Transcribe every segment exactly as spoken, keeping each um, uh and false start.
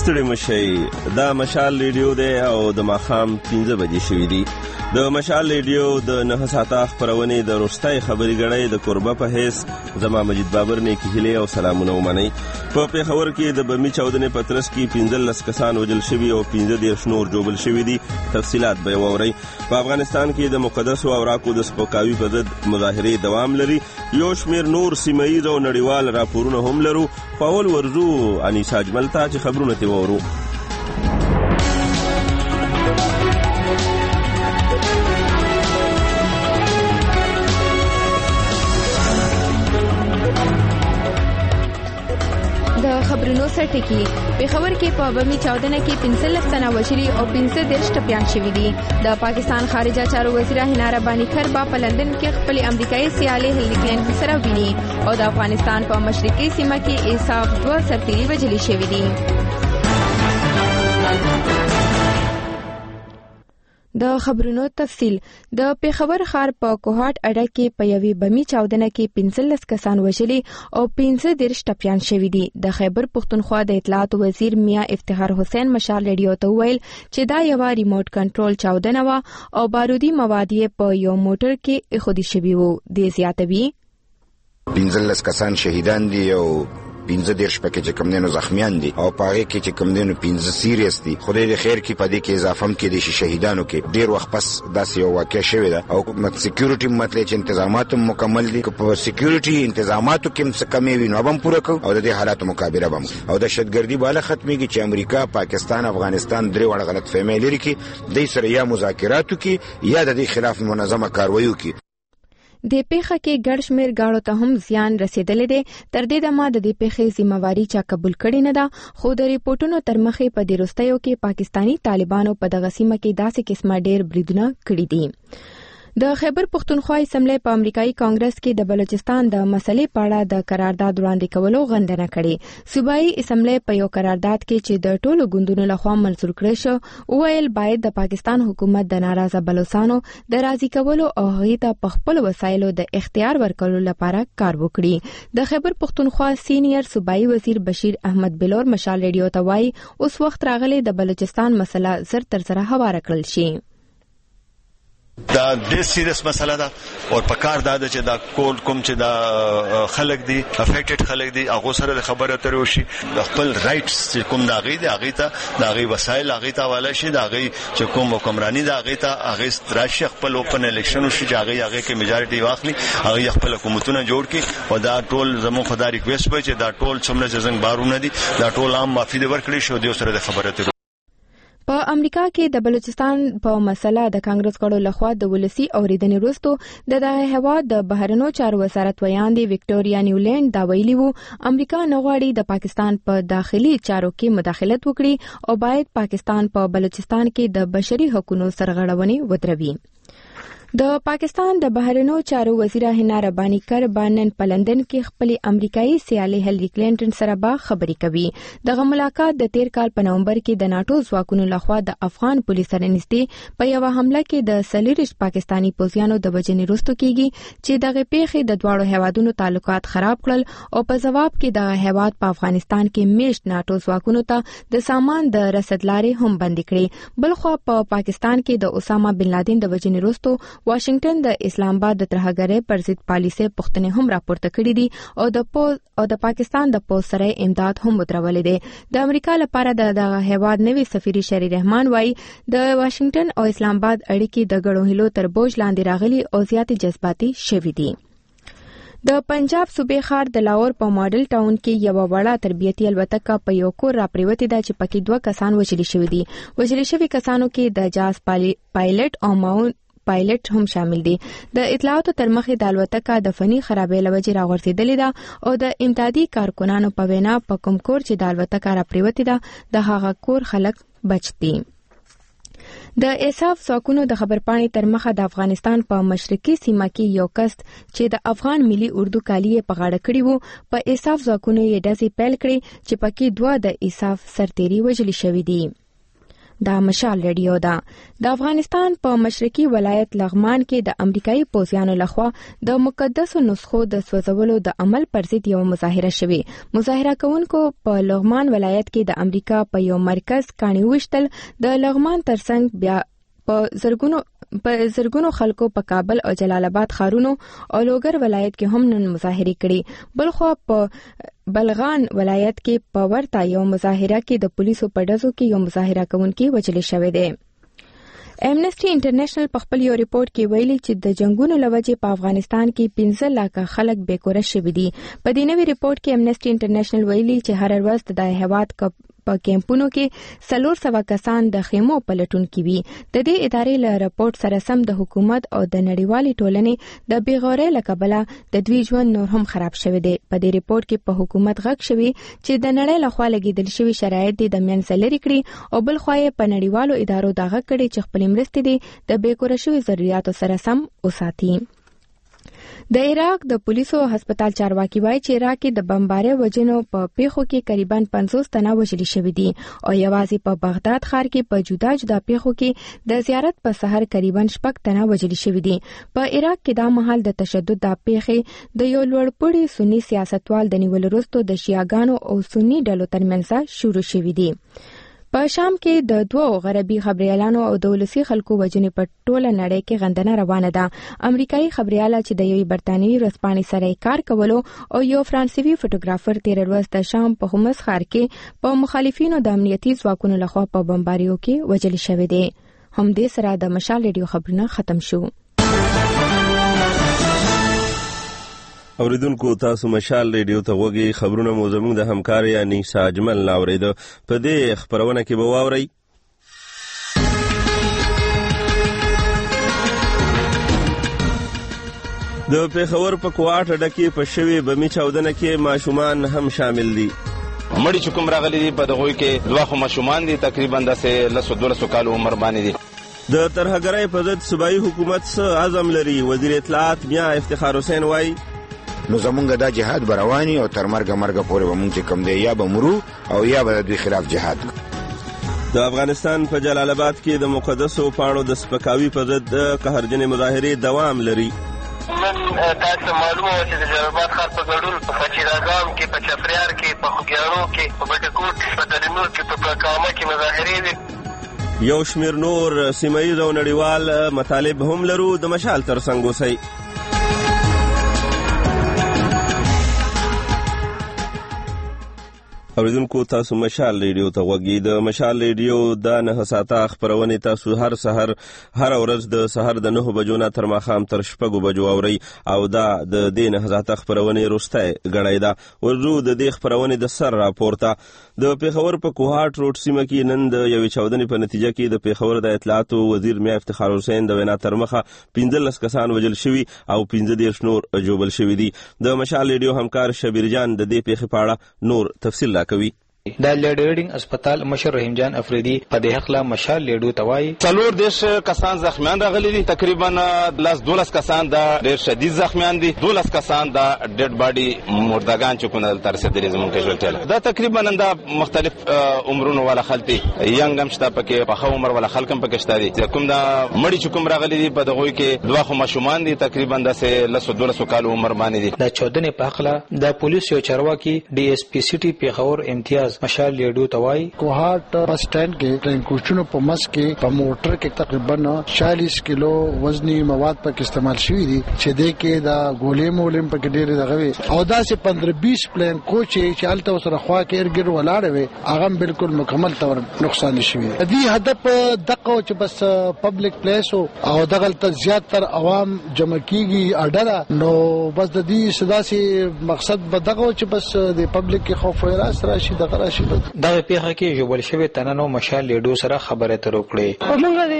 ستړي مشئ. دا مشال ریډیو دی او د ماښام پنځه بجې شوي دي. د مشال ریډیو د نهه ساعته خپرونې د وروستۍ خبري ګړۍ د کوربه په حیث زما مجید بابر نیکې هیلې او سلامونه ومنئ. په پېښور کې د بمي چاودنې په ترڅ کې پنځلس کسان وژل شوي او پنځه دېرش نور ژوبل شوي دي. تفصیلات به یې واورئ. په افغانستان کې د مقدسو اوراقو د سپکاوي په ضد مظاهرې دوام لري. یو شمېر نور سیمه ییز او نړیوال راپورونه هم لرو. په اول ورځو انیسا اجمل ته چې خبرونه ترې واورو. خبرونو سرټکی پېښور کې په بمي چاودنه کې پنځلس تنه وژلي او پنځه دېرش ټپیان شوي دي. د پاکستان خارجه چارو وزیره حنا رباني کربا په لندن کې خپل امریکایي سیالي هیلری کلینټن سره ویني او د افغانستان په مشرقي سیمه کې ایساف دوه سرتیري وژلي شوي دي. د خبرونو تفصیل. د پېښور ښار په کوهاټ اډه کې په یوې بمي چاودنه کې پنځلس کسان وژلي او پنځه دېرش ټپیان شوي دي. د خیبر پښتونخوا د اطلاعاتو وزیر میاں افتخار حسین مشال ریډیو ته وویل چې دا یوه ریموټ کنټرول چاودنه وه او بارودي مواد یې په یو موټر کې ایښودل شوي وو. دې زیاتوي پنځلس کسان شهیدان دي او پنځه دېرش پکې چې کوم دینو زخمیان دي او په هغې کې چې کوم دینو پنځه سیریس دي. خدای دې خیر کړي، په دې کې اضافه هم کېدی شي شهیدانو کې. ډېر وخت پس داسې یو واقع شوې ده او سکیورټي مطلب چې انتظامات هم مکمل دي. که په سکیورټي انتظاماتو کې هم څه کمې وي نو به هم پوره کوو او د دې حالاتو مقابله به هم او دهشتګردي به هله ختمېږي چې امریکا، پاکستان، افغانستان درې واړه غلط فهمۍ لري کې دوی سره یا مذاکراتو کې یا د دې خلاف منظمه کاروایو کې. د پیښه کې ګڼ شمېر ګاړو ته هم زیان رسیدلی دی. تر دې دمه د دې پیښې ذمہواري چا قبول کړې نه ده، خو د ریپورټونو تر مخې په دې وروستیو کې پاکستاني طالبانو په دغه سیمه کې داسې قسمه ډېر بریدونه کړي دي. د خیبر پښتونخوا اسمبلی په امریکایي کانګرس کې د بلوچستان د مسلې په اړه د قرارداد وړاندې کولو غندنه کړې. صوبایي اسمبلی په یو قرارداد کې چې د ټولو ګوندونو لخوا منظور کړی شو وویل باید د پاکستان حکومت د ناراضه بلوچستانو د راضي کولو او هغې ته په خپلو وسایلو د اختیار ورکولو لپاره کار وکړي. د خیبر پښتونخوا سینیئر صوبایي وزیر بشیر احمد بلور مشال ریډیو ته وایي اوس وخت راغلی د بلوچستان مسله زر تر زره هواره کړل شي. دا ډېر سیریس مسله ده او په کار دا ده چې دا کول کوم چې دا خلک دي افیکټډ خلک دي هغه سره د خبرو اترو شي. د خپل رائټس چې کوم دا غي دي هغه ته دا غي وسایل هغه ته والا شي، دا غي چې کوم حکمرانی دا هغه ته هغه ستراشي خپل اوپن الیکشن شي چې هغه هغه کې میجارټي واخلي، هغه خپل حکومتونه جوړ کړي او دا ټول زمو خدای ریکویسټ وي چې دا ټول څومره څنګه بارونه دي دا ټول عام معافي دي ورکړي شو د سره د خبرو اترو. په امریکا کې د بلوچستان په مسله د کانګرس غړو لخوا د ولسی اوریدنې وروسته د دغه هیواد د بهرنیو چارو وزارت ویاندې وکټوریا نیولینډ دا ویلي وو امریکا نه غواړي د پاکستان په داخلي چارو کې مداخلت وکړي او باید پاکستان په بلوچستان کې د بشري حقوقو سرغړونې ودروي. د پاکستان د بهرنیو چارو وزیره حنا رباني کربا نن په لندن کې خپل امریکایي سیالي هیلری کلینټن سره به خبرې کوي. دغه ملاقات د تیر کال په نومبر کې د ناتو ځواکونو لخوا د افغان پولیس سره نږدې په یو حمله کې د څلوېښت پاکستاني پوځیانو د وژنې وروسته کیږي چې دغه پیښې د دواړو هیوادونو تعلقات خراب کړل او په جواب کې د هیواد په افغانستان کې میشت ناتو ځواکونو ته د سامان د رسد لارې هم بند کړې. بلخوا په پاکستان کې د اسامه بن لادن د وژنې وروسته واشنگټن د اسلام آباد د ترهګرۍ پر ضد پالیسۍ پوښتنې هم راپورته کړې دي او د پوز او د پاکستان د پوز سره امداد هم ودرولې ده. د امریکا لپاره د دغه هیواد نوي سفیر شری رحمان وایي د واشنگټن او اسلام آباد اړیکې د ګډو هیلو تر بوج لاندې راغلي او زیاتې جذباتي شوي دي. د پنجاب صوبې ښار د لاهور په ماډل ټاون کې یو وړه تربیتي الوتکه په یو کور راپریوتې ده چې پکې دوه کسان وژل شوي دي. وژل شوي کسانو کې د جاز پایلټ او ماون پایلټ هم شامل دي. د اطلاعاتو تر مخې د الوتکه د فني خرابۍ له وجې راغورځېدلې ده او د امدادي کارکونانو په وینا په کوم کور چې د الوتکه راپریوتې ده د هغه کور خلک بچ دي. د ایساف ځواکونو د خبرپاڼې تر مخه د افغانستان په مشرقي سیمه کې یو کس چې د افغان ملي اردو کالي په غاړه کړی وو په ایساف ځواکونو یې ډزې پیل کړې چې پکې دوه د ایساف سرتیري وژل شوي دي. دا مشال ریډیو ده. د افغانستان په مشرقي ولایت لغمان کې د امریکایي پوځیانو لخوا د مقدسو نسخو د سوځولو د عمل پر ضد یو مظاهره شوې. مظاهره کوونکو په لغمان ولایت کې د امریکا په یو مرکز کاڼي وشتل. د لغمان ترڅنګ بیا په زرګونو په زرګونو خلکو په کابل او جلال آباد ښارونو او لوګر ولایت کې هم نن مظاهرې کړي. بلخوا په بلغان ولایت کې په ورته یو مظاهره کې د پولیسو په ډزو کې یو مظاهره کوونکی وژل شوی دی. امنسټي انټرنیشنل په خپل یو ریپورت کې ویلي چې د جنگونو لوجې په افغانستان کې پنځه لکه خلک بیکوره شوي دي. په دې نوي ریپورت کې امنسټي انټرنیشنل ویلي چې هر ورځ د هیواد په کیمپونو کې څلور سوه کسان د خیمو په لټون کې وي. د دې ادارې له راپورټ سره سم د حکومت او د نړیوالې ټولنې د بېغورۍ له کبله د دوی ژوند نور هم خراب شوی دی. په دې ریپورت کې په حکومت غږ شوی چې د نړۍ لخوا لګېدل شوي شرایط دي د منځه لرې کړي او بل خوا یې په نړیوالو ادارو دا غږ کړي چې خپلې مرستې دي د بیکوره شوي ضرورتو سره سم وساتي. د عراق د پولیسو هسپتال چارواکي وایي چې عراق کې د بمبارۍ وژنو په پیښو کې قریباً پنځوس تنه وژل شوي دي او یوازې په بغداد ښار کې په جدا جدا پیښو کې د زیارت په سحر قریباً شپږ تنه وژل شوي دي. په عراق کې دا مهال د تشدد د پیښې د یو لوړپوړي سني سیاستوال د نیولو وروسته د شیعاګانو او سني ډلو ترمنځ شروع شوي دي. په شام کې د دوو غربي خبريالانو او د ولسي خلکو وژنې په ټوله نړۍ کې غندنه روانه ده. امریکایي خبرياله چې د یوې برتانوي ورځپاڼې سره کار کولو او یو فرانسوي فوټوګرافر تیر ورځ د شام په حمص ښار کې په مخالفینو د امنیتي ځواکونو لخوا په بمباریو کې وژل شوي دي. همدې سره د مشال ریډیو خبرونه ختم شو. اوریدونکو تاسو مشال ریډیو ته وګورئ. خبرونه مو زموږ د همکار یعنی ساجمل لاورېده. په دې خبرونه کې به واورئ د پیښور په کوټه ډکې په شوي بمي چاودنه کې ماشومان هم شامل دي. مړي چې کوم راغلي دي په دغوی کې دوه خو ماشومان دي تقریبا داسې لسو دولسو کالو عمر باندې دي. د ترهګرۍ په ضد صوبایي حکومت څه عزم لري؟ وزیر اطلاعات میا افتخار حسین وایي نو زمونږ دا جهاد به رواني او تر مرګه مرګه پورې به مونږ چې کوم دی یا به مرو او یا به د دوی خلاف جهاد. د افغانستان په جلال آباد کې د مقدسو پاڼو د سپکاوي په ضد قهرجنې مظاهرې دوام لري. نن تاسو معلومه وه چې د جلال آباد ښار په ګډون په چراګام کې، په چپریار کې، په خوږیاڼو کې، په بټکوټ کې، په دلنور کې، په پلکامه کې مظاهرې دي. یو شمیر نور سیمه ییز او نړیوال مطالب هم لرو. د مشال ترڅنګ اوسئ. اوریدونکو تاسو مشال ریډیو ته وګورئ. د مشال ریډیو د نه ساعته خبرونه تاسو هر سحر هر ورځ د سحر د نه بجو نه تر ماښام تر شپږو بجو اورئ او دا د دې نه ساعته خبرونه روسته غړای دا ورو د دې خبرونه د سر راپورته. د پیښور په کوهاټ روډ سیمه کې نن د یوې چاودنې په نتیجه کې د پیښور د اطلاعات وزیر میا افتخار حسین د وینا تر مخه پنځلس کسان وژل شوي او پنځه دېرش نور جوبل شوي دي. د مشال ریډیو همکار شبیر جان د دې پیښې په اړه نور تفصیل راکوي. د لیډرډینګ اسپیټال مشر رحیم جان افریدي په دې حق لا مشال لیډو توای څلور دیش کسان زخمیان راغلي دي. تقریبا لاس دولس کسان د ډېر شدید زخمیان دي. دولس کسان د ډډ باډي مردگان چې کومه تر رسیدلي زموږ کېژوالټي دا تقریبا نن د مختلف عمرونو والا خلک ینګ هم شته پکې په خو عمر والا خلک هم پکې شته دي. کوم د مړي چې کوم راغلي دي په دغوی کې دوه خو ماشومان دي تقریبا داسې لسو دولسو کالو عمر باندې دي. د چودنې په حق لا د پولیس یو چارواکي ډي اس پی سټي پیښور امتیاز مشال لیډو توای کوهاټ بس سټینډ کې ټرین کوچونو په مس کې په موټر کې تقریبا چالیس کیلو وزنی مواد پکې استعمال شوی دي چې د کې دا ګولې مولم پکې ډېر دغه او دا سه پندرہ بیس پلان کوچ چې الته سره خوا کې ارګر ولاړ وي هغه بالکل مکمل تور نقصان شوی دی. هدف دغه چې بس پبلک پلیس او دغه ته زیات تر عوام جمع کیږي اډره نو بس د دې صدا سي مقصد بدغه چې بس د پبلک کې خوف راس راشي دغه راشي. دا پیښه کې جوړ شوی تنانو مشال لیډو سره خبره تر وکړي. موږ د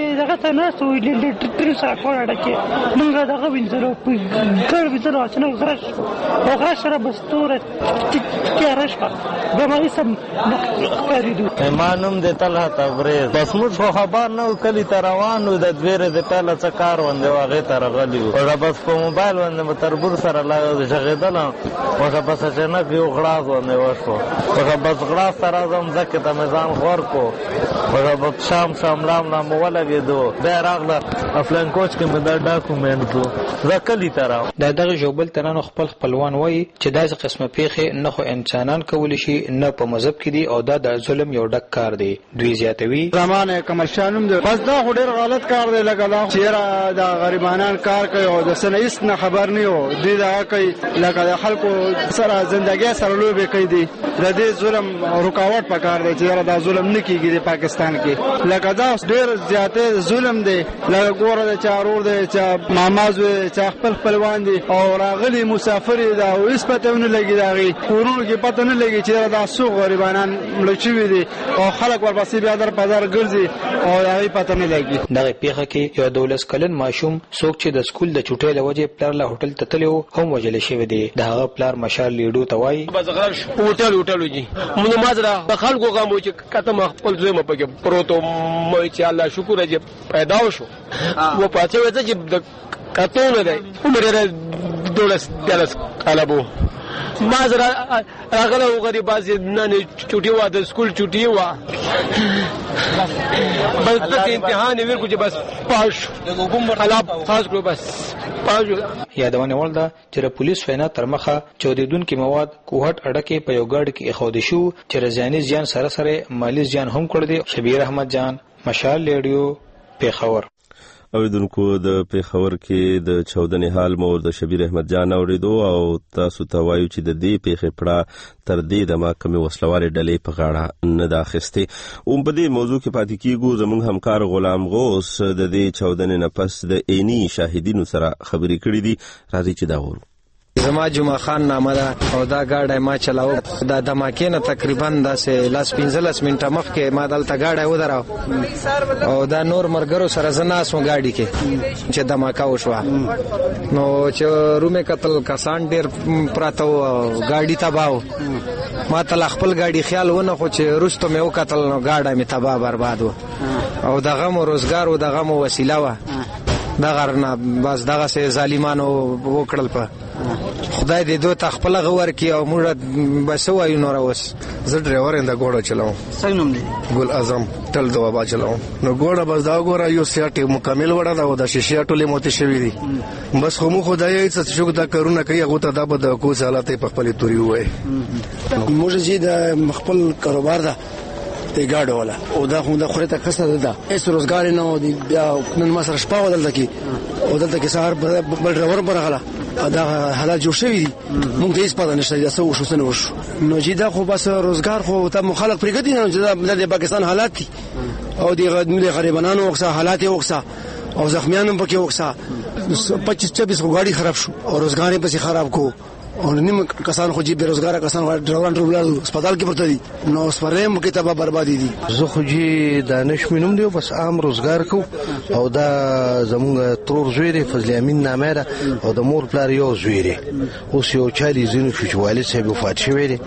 دغه ته ناست وو ټرین سره کوړه کې موږ دغه وینځلو ګړ وینځلو چې نو غرش او غرش سره بستوره تیاره شوه به ما هېڅ هم نه ښکارېدو. ما نوم د طلحه تبریز. بس موږ خو خبر نه وو، کلي ته روان وو، د دویرې د پیله څه کار غوندې و هغې ته راغلي وو. هغه بس په موبایل باندې مو تربور سره غږېدله، هغه بس اچانک یو غړاس باندې وشو. هغه بس غړاس ته راځم ځکه ته مې ځان غور کو. هغه بس شام شام لام لام ولګېدو، بیا راغله افلان کوچ کې مې دا ډاکومنټ و، زه کلي ته راغلم. د دغه ژوبل تنانو خپل خپلوان وایي چې داسې قسمه پیښې نه خو انسانان کولی شي نه په مذهب کې دي او دا د ظلم یو ډک کار دی. دوی زیاتوي زمانه کمل شانوم دی، بس دا خو ډېر غلط کار دی. لکه دا چېرې د غریبانان کار کوي او د څه نه هېڅ نه خبر نه یو، دوی دغه کوي لکه د خلکو سره زندګۍ سره لوبې کوي. دي د دې ظلم رکاوټ پکار دی چې یاره دا ظلم نه کېږي د پاکستان کې. لکه دا ډېر زیاتې ظلم دی. لکه ګوره د چا ورور دی، چا ماماز وي، چا خپل خپلوان دي او راغلي مسافر دا او هېڅ پته ونه لګي، د هغې کورونو کې پته نه لګي چې دا څو غریبانان مړه شوي دي او خلک ورپسې بیا در په در ګرځي او د هغې پته نه لګي. دغه پیښه کې یو دولس کلن ماشوم څوک چې د سکول د چوټۍ له وجې پلار له هوټل ته تللی و هم وژلی شوی دی. د هغه پلار مشال لیډو ته وایي هوټل هوټل وجي مونږ ما سره د خلکو غم و چې کته ما خپل زوی مې پکې پروت و، مې چې الله شکر چې پیدا وشو و پاتې وځه چې د کتو نه دی عمر یې دولس دیارلس کاله بو. ما سره راغله و غریب بازې نن چوټي وه، د سکول چوټي وه، بس دلته امتحان یې ویل کړو چې بس پاس شو، الله پاس کړو بس پاس شو. یادونه وړ ده چې د پولیس وینا تر مخه چاودېدونکي مواد کوهټ اډه کې په یو ګاډي کې ایښودل شو چې رضیاني زیان سره سره مالي زیان هم کړی دی. شبیر احمد جان، مشال ریډیو، پېښور. اوریدونکو د پېښور کې د چاودنې حال مو د شبیر احمد جان اوریدو او تاسو ته وایو چې د دې پیښې پړه تر دې دمه کمې وسلوارې ډلې په غاړه نه ده اخیستې. اوم په دې موضوع کې پاتې کیږو. زموږ همکار غلام غوث د دې چاودنې نه پس د عیني شاهدینو سره خبرې کړې دي. راځئ چې دا وورو. زما جمعه خان نامه ده او دا ګاډی ما چلاو. دا دماکې نه تقریبا داسې لاس پنځلس منټه مخکې ما دلته ګاډی ودراو او دا نور ملګرو سره زه ناست وم ګاډي کې چې دماکه وشوه. نو چې رومې کتل کسان ډېر پراته وو او ګاډي تباه و. ما ته لا خپل ګاډي خیال ونه خو چې وروسته مې وکتل نو ګاډی مې تباه برباد و او د غم و روزګار و د غم و وسیله وه. دغه نه بس دغسې ظالمانو وکړل. په خدای دې دوی ته خپله غور کړي او موږ به څه وایو نوره. اوس زه ډرایور یم، د ګوډه چلاوم. څه نوم دی؟ ګل اعظم تل د وبا چلاوم. نو ګوډه بس دا ګوره یو سیټ مکمل وړه ده او د شیشې ټولې موتې شوي دي. بس خو مو خدای څه چې دا کارونه کوي هغو ته دا به د کوڅې حالات یې په خپلې تورې ووایي. موږ چې د خپل کاروبار ده د ګاډو والا او دا خو د خوري ته کسه ده هیڅ روزګار نه و. بیا نن ما سره شپه ودلته کې او دلته کې سهار بل ډرایور برغله دا حالات جوړ شوي دي. موږ ته هیڅ پته نشته دا څه وشو څه نه وشو. نو چې دا خو بس روزګار خو ته مخالف پرېږدي نه چې دا د پاکستان حالات دي او د غریبانو وکسه حالات یې وکسه او زخمیان هم پکې وکسه. پچیس چوبیس خو ګاډي خراب شو او روزګار یې پسې خراب کو او نیم کسان خو چې بیروزګار کسان ډرایوران ټول هسپتال کې پرته دي. نو سپرلیم کې تبا بربادي دي. زه خو جی دانش مینوم دی بس عام روزګار کو او دا زمونږ ترور زوی دی فضل امین نامه ده او د مور پلار یو زوی دی. اوس یو چالي زینو شو چې والد صاحب وفات شوی دی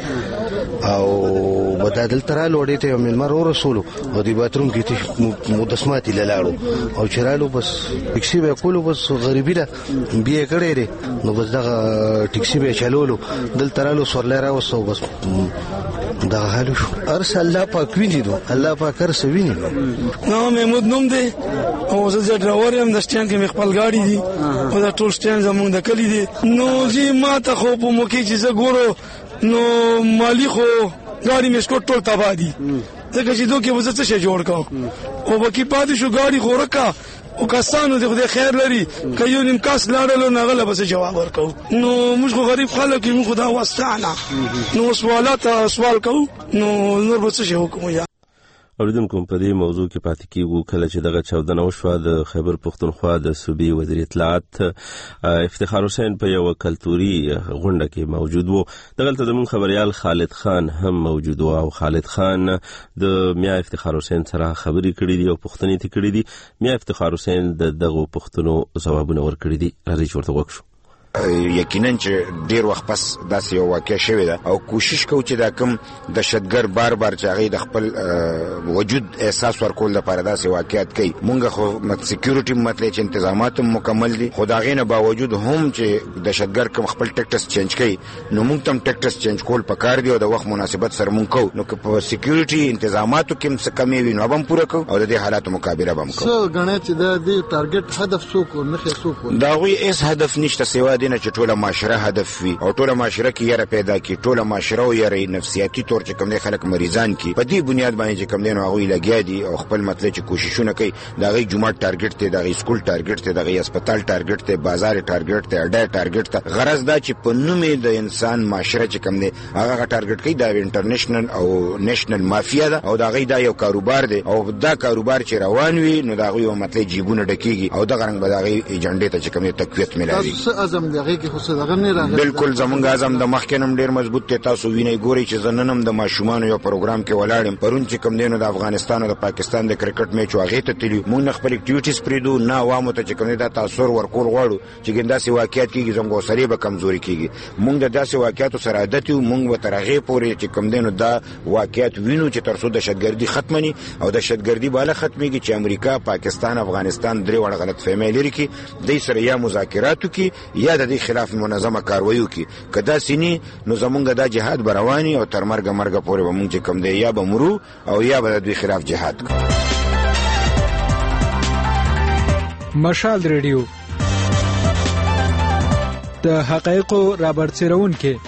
او بدادل ترا لوړې ته مل مر رسولو او دی باتروم کې ته مدسماتي لاړو او چرالو بس ټیکسي به کولو بس غریبی ده بیا کړې لري. نو بس دا ټیکسي به چلولو دل ترالو سورلره وسو بس دا حالو شو. ارس الله پاک ویني دو الله پاک ارس ویني. نو محمود نوم دی او زه ډرایور یم. د سټینډ کې خپل ګاډي دي او دا ټول سټینډ زموږ د کلی دي. نو جی ما ته خو په موقع چې زه ګورو نو مالی خو ګاډي مې سکوټ ټول تباه دي ځکه چې دوی کې وزه څه شی جوړ کاو او باقي پاتې شو ګاډي خو رکا او کسانو دې خدای خیر لري که یو نیم کاس لاړلو نغله بس جواب ورکو. نو موږ خو غریب خلک یو خدا واسطه نو سوالات سوال کو نو نور به څه شي وکړو. یا اوریدونکو په دې موضوع کې پاتې کیږو کله چې دغه چاودنه وشوه د خیبر پختونخوا د صوبې وزیر اطلاعات افتخار حسین په یو کلتوري غونډه کې موجود وو. دغلته زموږ خبريال خالد خان هم موجود و او خالد خان د میا افتخار حسین سره خبرې کړې دي او پوښتنې یې کړې دي. میا افتخار حسین د دغه پوښتنو ځوابونه ورکړي دي. راځي چې ورته وکړو. یقینا چې ډیر وخت پس داسې یو واقع شوې ده او کوشش کوو چې دا کوم دهشتګر بار بار چې هغه د خپل وجود احساس ورکول لپاره داسې واقعیت کوي. مونږ خو سکیورټي مطلب چې تنظیمات مکمل دي، خو دا غینه باوجود هم چې دهشتګر کوم خپل ټیکټس چینج کوي نو مونږ تم ټیکټس چینج کول پکار دی او د وخت مناسبت سره مونږ کوو. نو په سکیورټي تنظیماتو کې څه کمی وي نو هم پوره کوو او د دې حالاتو مقابله هم کوو. څه غنه چې د دې ټارګټ هدف څوک نه څوک دا وی اس هدف نشته سوا دینه چې ټوله معاشره هدف وي او ټوله معاشره کې یره پیدا کی ټوله معاشره او یره نفسیاتي تور چې کوم نه خلک مریضان کی په دې بنیاد باندې چې کوم نه هغه لګیا دي او خپل مطلب چې کوششونه کوي دا غي جمعه ټارګټ ته دا غي سکول ټارګټ ته دا غي هسپتال ټارګټ ته بازار ټارګټ ته اډه ټارګټ ته غرض دا چې په نومې د انسان معاشره چې کوم نه هغه ټارګټ کوي دا انټرنیشنل او نېشنل مافیا ده او دا غي دا یو کاروبار دی او دا کاروبار چې روان وي نو دا غي مطلب جیبونه ډکیږي او دا غرنګ به دا غي ایجنډې ته چې کوم تقویت ملایي. اعظم دغه کې خو څه نه راغلی. بالکل زمونږ اعظم د مخکنم ډیر مضبوط ته تاسو وینئ ګوري چې زننم د ماشومان یو پروګرام کې ولاړم پرون چې کوم دینو د افغانستان او د پاکستان د کرکټ میچ واغې ته تللی مونږ خپل اکټیویټیز پریدو نه عوامو ته چې کوم دا تاثیر ورکول غواړو چې ګندا سي واقعیت کېږي زموږ سره به کمزوري کېږي. مونږ د داسې واقعیتو سره عادت یو مونږ به ترغه پورې چې کوم دینو دا واقعیت وینو چې ترڅو د شتګردي ختمني او د شتګردي بالا ختميږي چې امریکا پاکستان افغانستان درې وړ غلط فهمي لري کې د سره یا مذاکراتو کې یا د دې خلاف منظمه کاروایو کې کدا سینی نو زمونږ دا جهاد برواني او تر مرګ مرګ پورې به مونږ کم دی یا به مرو او یا به د دوی خلاف جهاد کوو. مشال ریډیو د حقایقو رابرسیرون کې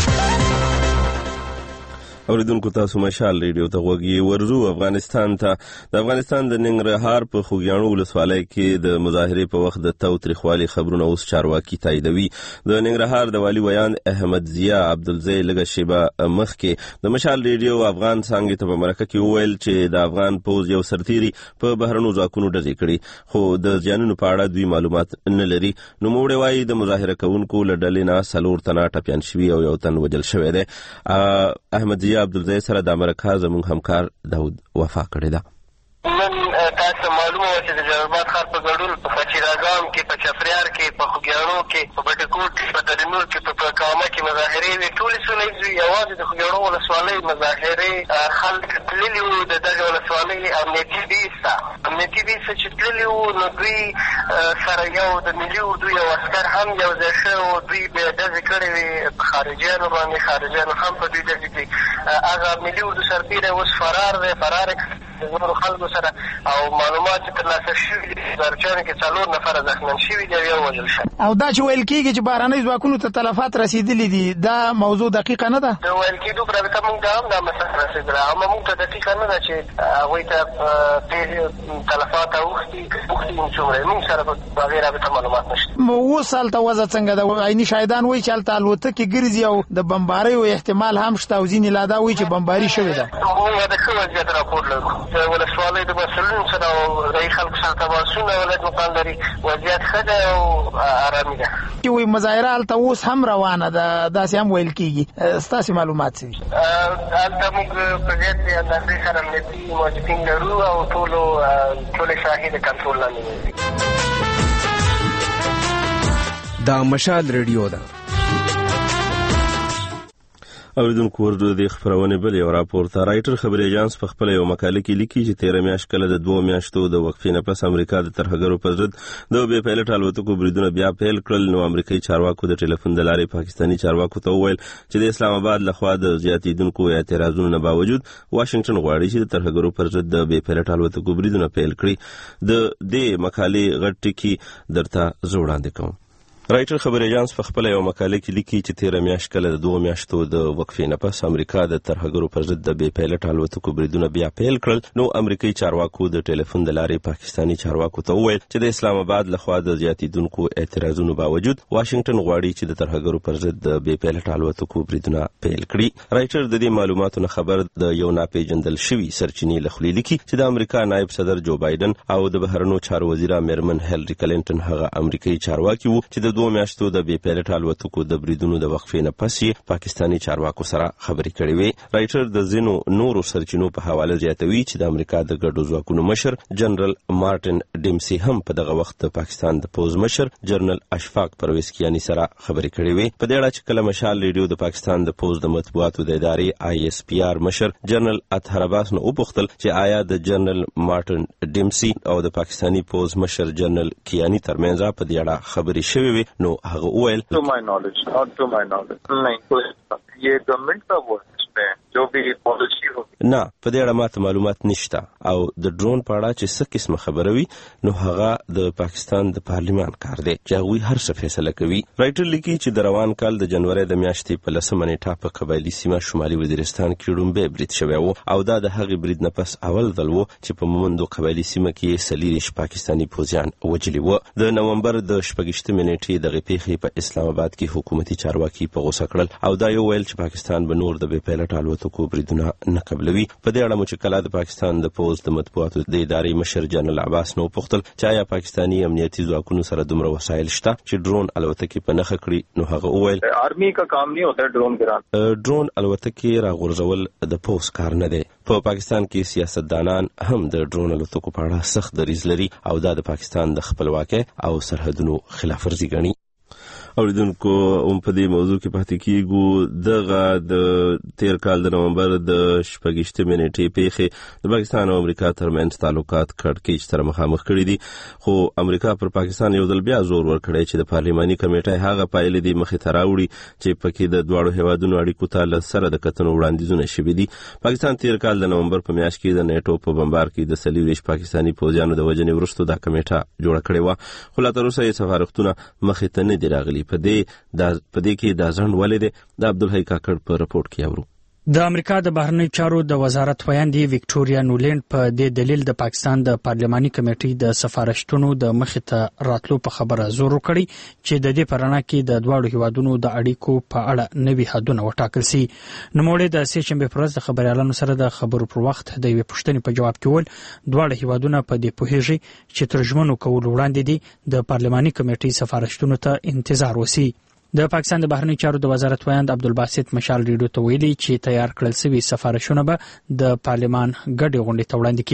اوریدونکو تاسو مشال ریډیو ته غوږی ورزو. افغانستان ته د افغانستان د ننګرهار په خوګیاڼو ولسوالۍ کې د مظاهره په وخت د توتریخوالي خبرونه اوس چارواکي تاییدوي. د ننګرهار د والی ویان احمد ضیا عبدالزی لږه شیبه مخکې د مشال ریډیو افغان څنګه ته په مرکه کې وویل چې د افغان پوز یو سرتیري په بهرنو ځواکونو ډزې کړي خو د ځانونو په اړه دوی معلومات نه لري. نو موږ وایي د مظاهره کوونکو له ډلې نه څلور تنه ټپیان شوي او یو تن وژل شوی دی. احمد ضیا عبدالزی سره د امریکا زموږ همکار داود وفا کړی ده. نن تاسو معلومه و چې د جلال ښار په ګډون په فچیراګام کې په چفریار کې په خوګیاڼو کې په بټکوټ کې په دلنور کې په پکامه کې مظاهرې وې. ټولې سیمه ییزې یوازې د خوګیاڼو ولسوالۍ مظاهرې خلک تللي وو د دغې ولسوالۍ امنیتي بیس ته امنیتي بیس چې تللي وو نو دوی سره یو د ملي اردو یو عسکر هم یو ځای شوی و. دوی بیا ډزې کړې وې په خارجیانو باندې خارجیانو هم په دوی ډزې کړي. هغه ملي اردو سرتیری اوس فرار دی فرار نورو خلکو سره او معلومات ترلاسه شوي دي. زرچانو کې څلور نفره زخمیان شوي دي او یو وژل شوی. او دا چې ویل کېږي چې بهرنۍ ځواکونو ته تلفات رسېدلي دي دا موضوع دقیقه نه ده؟ د ویل کېدو په رابطه موږ ته هم دا مسله رسېدله اما موږ ته دقیقه نه ده چې هغوی ته تلفات اوښتي اوښتي څومره موږ سره په هغې رابطه معلومات نشته. اوس هلته وضع څنګه ده؟ عیني شاهدان وایي چې هلته الوتکې ګرځي او د بمباریو احتمال هم شته او ځینې لا دا وایي چې بمباري شوې ده. موږ د ښه وضعیت راپور لرو د ولسوالۍ د مسؤلینو سره او د خلکو سره تماسونه ولایت مقام لري. وضعیت ښه دی او ارامي ده. چې وایي مظاهره هلته اوس هم روانه ده داسې هم ویل کېږي. ستاسې معلومات څه دي؟ هلته موږ په زیاتې اندازې سره امنیتي موجودین لرو او ټولو ټولې ساحې د کنټرول لاندې دي. دا مشال ریډیو ده. اوریدونکو ورته د خبرونه بل یو راپور ته رائټر خبري ایجنس په خپل یو مقاله کې لیکي چې تیره میاشت کله د دوه میاشتو د وقفې نه پس امریکا د ترهګرو پر ضد د بې پایلټ الوتکو بریدونه بیا پیل کړل. نو امریکایي چارواکو د ټلیفون د لارې پاکستاني چارواکو ته وویل چې د اسلام آباد لخوا د زیاتیدونکو اعتراضونو نه باوجود واشنگټن غواړي چې د ترهګرو پر ضد د بې پایلټ الوتکو بریدونه پیل کړي. د دې مقالې غټ ټکی درته زه وړاندې کوم. رایټر خبر ایجانس په خپل یو مقاله کې لیکي چې تیره میاشت کله د دوه میاشتو د وقفې نه پس امریکا د ترهګرو پر ضد د بې پیلوټ الوتکو بریدونه بیا پیل کړل. نو امریکایي چارواکو د ټلیفون د لارې پاکستاني چارواکو ته وویل چې د اسلام آباد لخوا د زیاتیدونکو اعتراضونو باوجود واشنگټن غواړي چې د ترهګرو پر ضد د بې پیلوټ الوتکو بریدونه پیل کړي. رایټر د دې معلوماتو نه خبر د یو ناپېژندل شوي سرچینې له خولې لیکي چې د امریکا نایب صدر جو بایدن او د بهرنیو چارو وزیره میرمن هیلری کلینټن هغه امریکایي چارواکي وو چې د دوه میاشتو د بې پیلوټ الوتکو د بریدونو د وقفې نه پس یې پاکستاني چارواکو سره خبرې کړې وې. رایټر د ځینو نورو سرچینو په حواله زیاتوي چې د امریکا د ګډو ځواکونو مشر جنرال مارټن ډیمسي هم په دغه وخت د پاکستان د پوز مشر جنرال اشفاق پرویز کیانی سره خبرې کړې وې. په دې اړه چې کله مشال ریډیو د پاکستان د پوز د مطبوعاتو د ادارې آی اس پی آر مشر جنرال اطهر عباس نه وپوښتل چې آیا د جنرال مارټن ډیمسي او د پاکستاني پوز مشر جنرال کیانی ترمنځ په دې اړه خبرې شوې وې. نو هغه وویل to my knowledge not to my knowledge नहीं कोई ये गवर्नमेंट का वो है जो भी पॉलिसी हो نه په دې اړه ماته معلومات نشته او د ډرون په اړه چې څه قسمه خبره وي نو هغه د پاکستان د پارلیمان کار دی چې هغوی هر څه فیصله کوي. رایټر لیکي چې د روان کال د جنوري د میاشتې په لسمه نیټه په قبایلي سیمه شمالي وزیرستان کې ډومبې برید شوی و او دا د هغې برید نه پس اول ځل و چې په مومندو قبایلي سیمه کې څلېرویشت پاکستاني پوځیان وژلي و. د نومبر د شپږویشتمې نیټې دغې پیښې په اسلام آباد کې حکومتي چارواکي په غوسه کړل او دا یو ویل چې پاکستان به نور د بې پیلوټ الوتکو بریدونه نه قبلوي. په دې اړه مو چې کله د پاکستان د پوز د مطبوعاتو د ادارې مشر جنرال عباس نو وپوښتل چې آیا پاکستاني امنیتي ځواکونو سره دومره وسایل شته چې ډرون الوتکې په نښه کړي نو هغه وویل आर्मी का काम नहीं होता है ड्रोन गिराना. ډرون الوتکې راغورځول د پوز کار نه دی. په پاکستان کې سیاستدانان هم د ډرون الوتکو په اړه سخت دریځ لري او دا د پاکستان د خپلواکۍ او سرحدونو خلاف ورزي ګڼي. اوریدونکو هم په دې موضوع کې پاتې کیږو. دغه د تیر کال د نومبر د شپږویشتمې نیټې پیښې د پاکستان او امریکا ترمنځ تعلقات کړکېچ سره مخامخ کړي دي خو امریکا پر پاکستان یو ځل بیا زور ورکړی چې د پارلماني کمیټې هغه پایلې دې مخې ته راوړي چې پکې د دواړو هیوادونو اړیکو ته له سره د کتنو وړاندیزونه شوي دي. پاکستان تیر کال د نومبر په میاشت کې د نیټو په بمبار کې د څلېرویشت پاکستاني پوځیانو د وژنې وروسته دا کمیټه جوړه کړې وه خو لا تر اوسه یې سفارتونه مخې ته نه دي راغلي. په دې د پدې کې د ځند ولې د عبدالحی کاکړ په رپورت کې اورو. د امریکا د بهرنیو چارو د وزارت ویاندې وکټوریا نولینډ په دې دلیل د پاکستان د پارلماني کمیټې د سفارشتونو د مخې ته راتلو په خبره زور وکړي چې د دې په رڼا کې د دواړو هیوادونو د اړیکو په اړه نوي حدونه وټاکل شي. نوموړی د سې شنبې پر ورځ د خبريالانو سره د خبرو پر وخت د یوې پوښتنې په جواب کې وویل دواړه هیوادونه په دې پوهیږي چې تر ژمنو کولو وړاندې دي د پارلماني کمیټې سفارشتونو ته انتظار وسی. د پاکستان د بهرنیو چارو د وزارت ویاند عبدالباسط مشال ریډیو ته ویلي چې تیار کړل شوي سفارشونه به د پارلمان ګډې غونډې ته وړاندې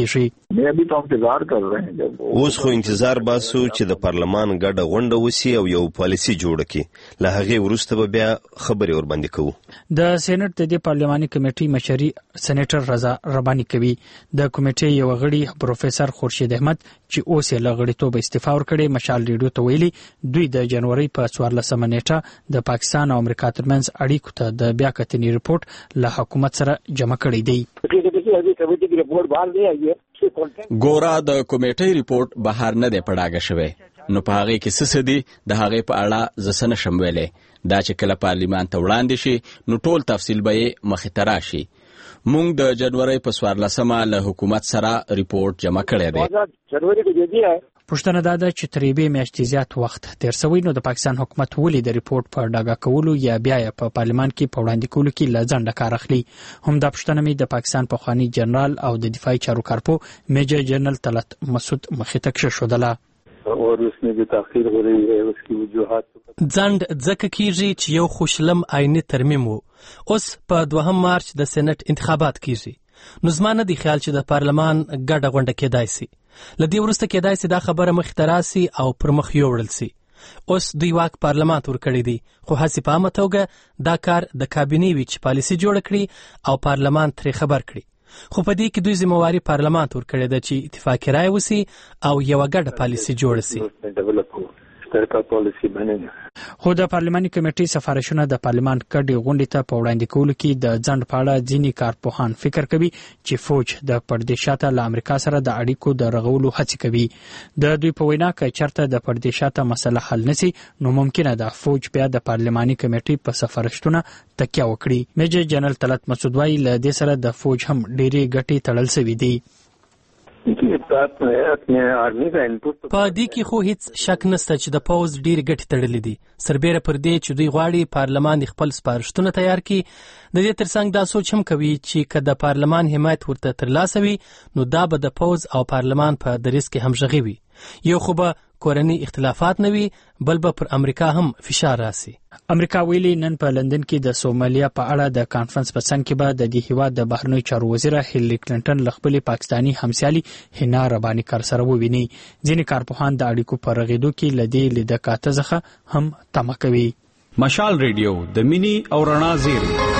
کیږي. اوس خو انتظار باسو چې د پارلمان ګډه غونډه وسی او یو پالیسي جوړه کړي له هغې وروسته به بیا خبرې ورباندې کوو. د سېنات د دې پارلماني کمیټې مشري سېنیټر رضا رباني کوي. د کمیټې یو غړي پروفیسور خورشید احمد چې اوس یې له غړیتوبه استعفا ورکړې مشال ریډیو ته ویلي دوی د جنوري په څوارلسمه نیټه د پاکستان او امریکا ترمنځ اړیکو ته د بیا کتنې رپورټ له حکومت سره جمع کړی دی. ګورا د کمیټې رپورټ بهر نه دی پړاګه شوی نو په هغه کې څه دي د هغه په اړه زسنه شمولې دا چې کله پارلیمان ته وړاندې شي نو ټول تفصیل به مخې ته راشي. مونږ د جنوري په څوارلسمه له حکومت سره رپورټ جمع کړی دی. پوښتنه دا ده چې تر یوې میاشتې زیات وخت تیر شوی نو د پاکستان حکومت ولې د رپورټ په ډاګه کولو یا بیا په پارلمان کې په وړاندې کولو کې له ځنډه کار اخلي. همدا پوښتنه مې د پاکستان پخوانی جنرال او د دفاعي چارو کارپو میجر جنرال طلعت مسعود مخې ته کېښودله. ځنډ ځکه کیږي چې یو خوشلم آئینی ترمیم وو اوس په دوهم مارچ د سېنات انتخابات کیږي نو زما نه دی خیال چې د پارلمان ګډه غونډه کېدای شي. لدې وروسته کېدای شي دا خبره مخې ته راسي او پر مخ یوړل شي. اوس دوی واک پارلمان ته ورکړی دی خو هسې په عامه توګه دا کار د کابینې وي چې پالیسي جوړه کړي او پارلمان ترې خبر کړي خو په دې کې دوی ذمہواري پارلمان ته ورکړې ده چې اتفاقي رایه وسي او یو ګډه پالیسي جوړه شي. مشترکه پالیسي بنوي. خو د پارلماني کمیټې سفارشونه د پارلمان کډې غونډې ته په وړاندې کولو کې د ځنډ په اړه ځینې کارپوهان فکر کوي چې فوج د پردې شاته له امریکا سره د اړیکو د رغولو هڅې کوي. د دوی په وینا که چېرته د پردې شاته مسله حل نشي نو ممکنه ده فوج بیا د پارلماني کمیټې په سفارشتونه تکیه وکړي. میجر جنرال طلعت مسعود وایي له دې سره د فوج هم ډېرې ګټې تړل شوي دي. په دې کې خو هیڅ شک نشته چې د پوز ډېر ګټې تړلې دي، سربیره پر دې چې دوی غواړي پارلمان خپل سپارښتنه تیار کړي. د دې ترڅنګ دا سوچ هم کوي چې که د پارلمان حمایت ورته ترلاسه وي نو دا به د پوز او پارلمان په دریځ کې همغږي وي. یو خو به کورني اختلافات نه وي بل به پر امریکا هم فشار راسي. امریکا ویلي نن په لندن کې د سومالیا په اړه د کانفرنس په څنګ کې به د دې هیواد د بهرنیو چارو وزیره هیلری کلینټن له خپلې پاکستاني همسیالي حنا رباني کار سره وویني. ځینې کارپوهان د اړیکو په رغېدو کې له دې لیدکاته څخه هم تمه کوي. مشال ریډیو د مینی او رڼا زیری.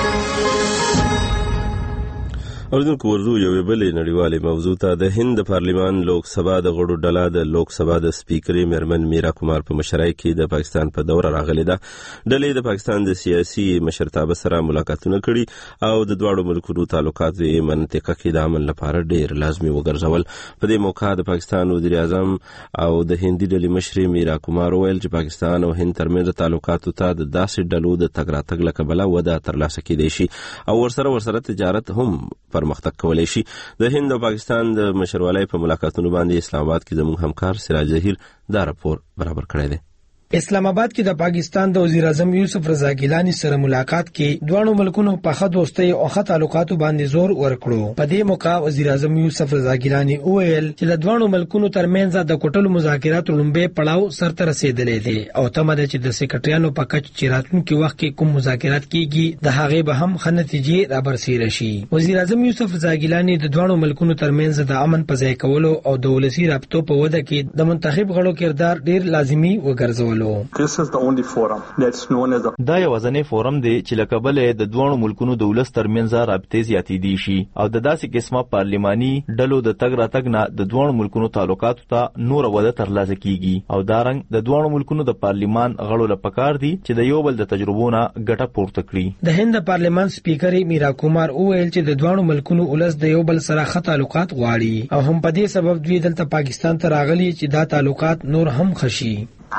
اوریدونکو ورځو یوې بلې نړیوالې موضوع ته د هند د پارلمان لوک سبا د غړو ډله د لوک سبا د سپیکرې میرمن میرا کومار په مشرۍ کې د پاکستان په دوره راغلې ده. ډلې د پاکستان د سیاسي مشرتابه سره ملاقاتونه کړي او د دواړو ملکونو تعلقات یې منطقه کې د امن لپاره ډېر لازمي وګرځول. په دې موقع د پاکستان وزیر اعظم او د هندي ډلې مشرې میرا کومار ویل چې پاکستان او هند ترمنځ تعلقاتو ته د داسې ډلو د تګ راتګ له کبله وده ترلاسه کیدای شي او ورسره ورسره تجارت هم پرمختګ کولای شي. د هند او پاکستان د مشرولۍ په ملاقاتونو باندې اسلام آباد کې زموږ همکار سراج ظهیر دا راپور برابر کړی دی. اسلام آباد کې د پاکستان د وزیر اعظم یوسف رضا ګیلانی سره ملاقات کې دوه ملکونو په ښه دوستۍ او ښه تعلقاتو باندې زور ورکړو. په دې موقع وزیر اعظم یوسف رضا ګیلانی وویل چې د دوه ملکونو ترمنځ د کوټلو مذاکرات لومبه پړاو سرته رسیدلې دي او تمه ده چې د سکرټریانو په کچ چې راتلونکي وخت کې کوم مذاکرات کیږي د هغې به هم ښه نتیجې رابرسېره شي. وزیر اعظم یوسف رضا ګیلانی د دوه ملکونو ترمنځ د امن په ځای کولو او د ولسي رابطو په وده کې د منتخب غړو کردار ډیر لازمي وګرځول. This is the only forum that's known as the دا یو ځنې فورم دی چې لکه بل د دوه ملکونو د ولس ترمنځ رابطې زیاتې دي شي او د داسې قسمه پارلماني ډلو د تګ راتګ نه د دوه ملکونو تعلقاتو ته نور وده ترلاسه کیږي او دارنګ د دوه ملکونو د پارلمان غړو لپاره پکار دي چې د یو بل د تجربو نه ګټه پورته کړي. د هند پارلمان سپیکر میرا کومار وویل چې د دوه ملکونو ولس د یو بل سره ښه تعلقات غواړي او هم په دې سبب دوی دلته پاکستان ته راغلي چې دا تعلقات نور هم خشي.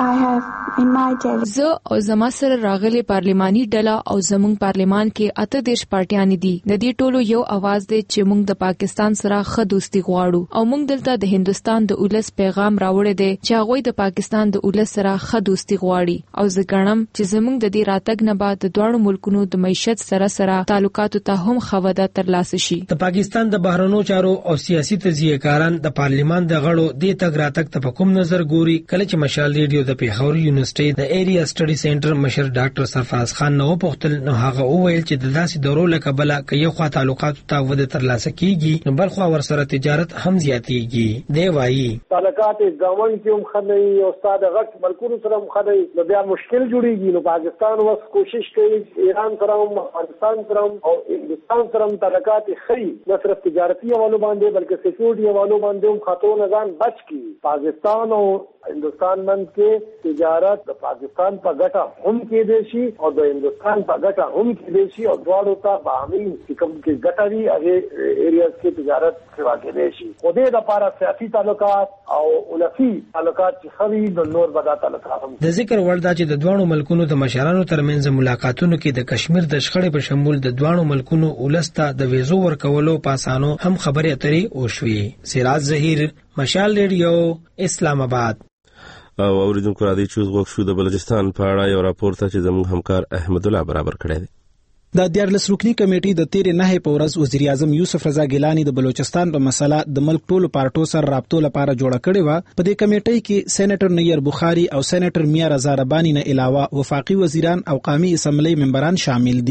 زه او زما سره راغلي پارلماني ډله او زموږ پارلمان کې اته دیش پارټیان دي. د دې ټولو یو आवाज دی چې موږ د پاکستان سره ښه دوستي غواړو او موږ دلته د هندستان د ولس پیغام راوړی دی چې هغوی د پاکستان د ولس سره ښه دوستي غواړي او زه ګڼم چې زموږ د دې راتګ نه بعد د دواړو ملکونو د معیشت سره سره تعلقاتو ته هم ښه وده ترلاسه شي. د پاکستان د بهرنیو چارو او سیاسي تجزیه کاران د پارلمان د غړو د تګ راتګ ته په کوم نظر ګوري کله چې مشال ریډیو د پیښور یونیورسيټي د ایریا سټډي سنټر مشر ډاکټر سرفراز خان نو پختل نو هغه وویل چې د داسې دورو لکه بل کې یو خوا تعلقات ته ود ترلاسه کیږي نو بل خو ورسره تجارت هم زیاتېږي. دی وایي تعلقات ګاون کې هم خنۍ او استاد غټ ملکونو سره هم خنۍ نو بیا مشکل جوړیږي. نو پاکستان اوس کوشش کوي ایران سره هم افغانستان سره او هندستان سره هم تعلقات خي نه صرف تجارتي حوالو باندې بلکې سکیورټي حوالو باندې هم خاطو نه ځان بچ کی. پاکستان او هندستان من کې تجارت د پاکستان په ګټه هم کې دی شي او د هندستان په ګټه هم کې دی شي او دواړو ته باهمي کوم کې ګټه وي هغه ایریاز کې تجارت سوا کې دی شي. خو دې لپاره سیاسي تعلقات او ولسی تعلقات چې خوي د نور بدا تعلقات هم د ذکر وړ دا چې د دوه ملکونو د مشرانو ترمنځ ملاقاتونو کې د کشمیر د شخړې په شمول د دوه ملکونو ولسته د ویزو ورکولو پاسانو هم خبرې اترې وشوې. سراج ظهیر، مشال ریډیو، اسلام آباد. او اوریدونکو را دي چې وګ شو د بلوچستان په اړه یو راپور ته چې زموږ همکار احمد الله برابر کړی دی. د دیارلس رکنی کمیټې د تیرې نهې په ورځ وزیر اعظم یوسف رضا ګیلانی د بلوچستان په مسله د ملک ټولو پارټو سره رابطو لپاره جوړه کړې و. په دې کمیټې کې سېنیټر نیر بخاری او سېنیټر میا رضا ربانی نه علاوه وفاقي وزیران او قومي اسمبلی ممبران شامل دي.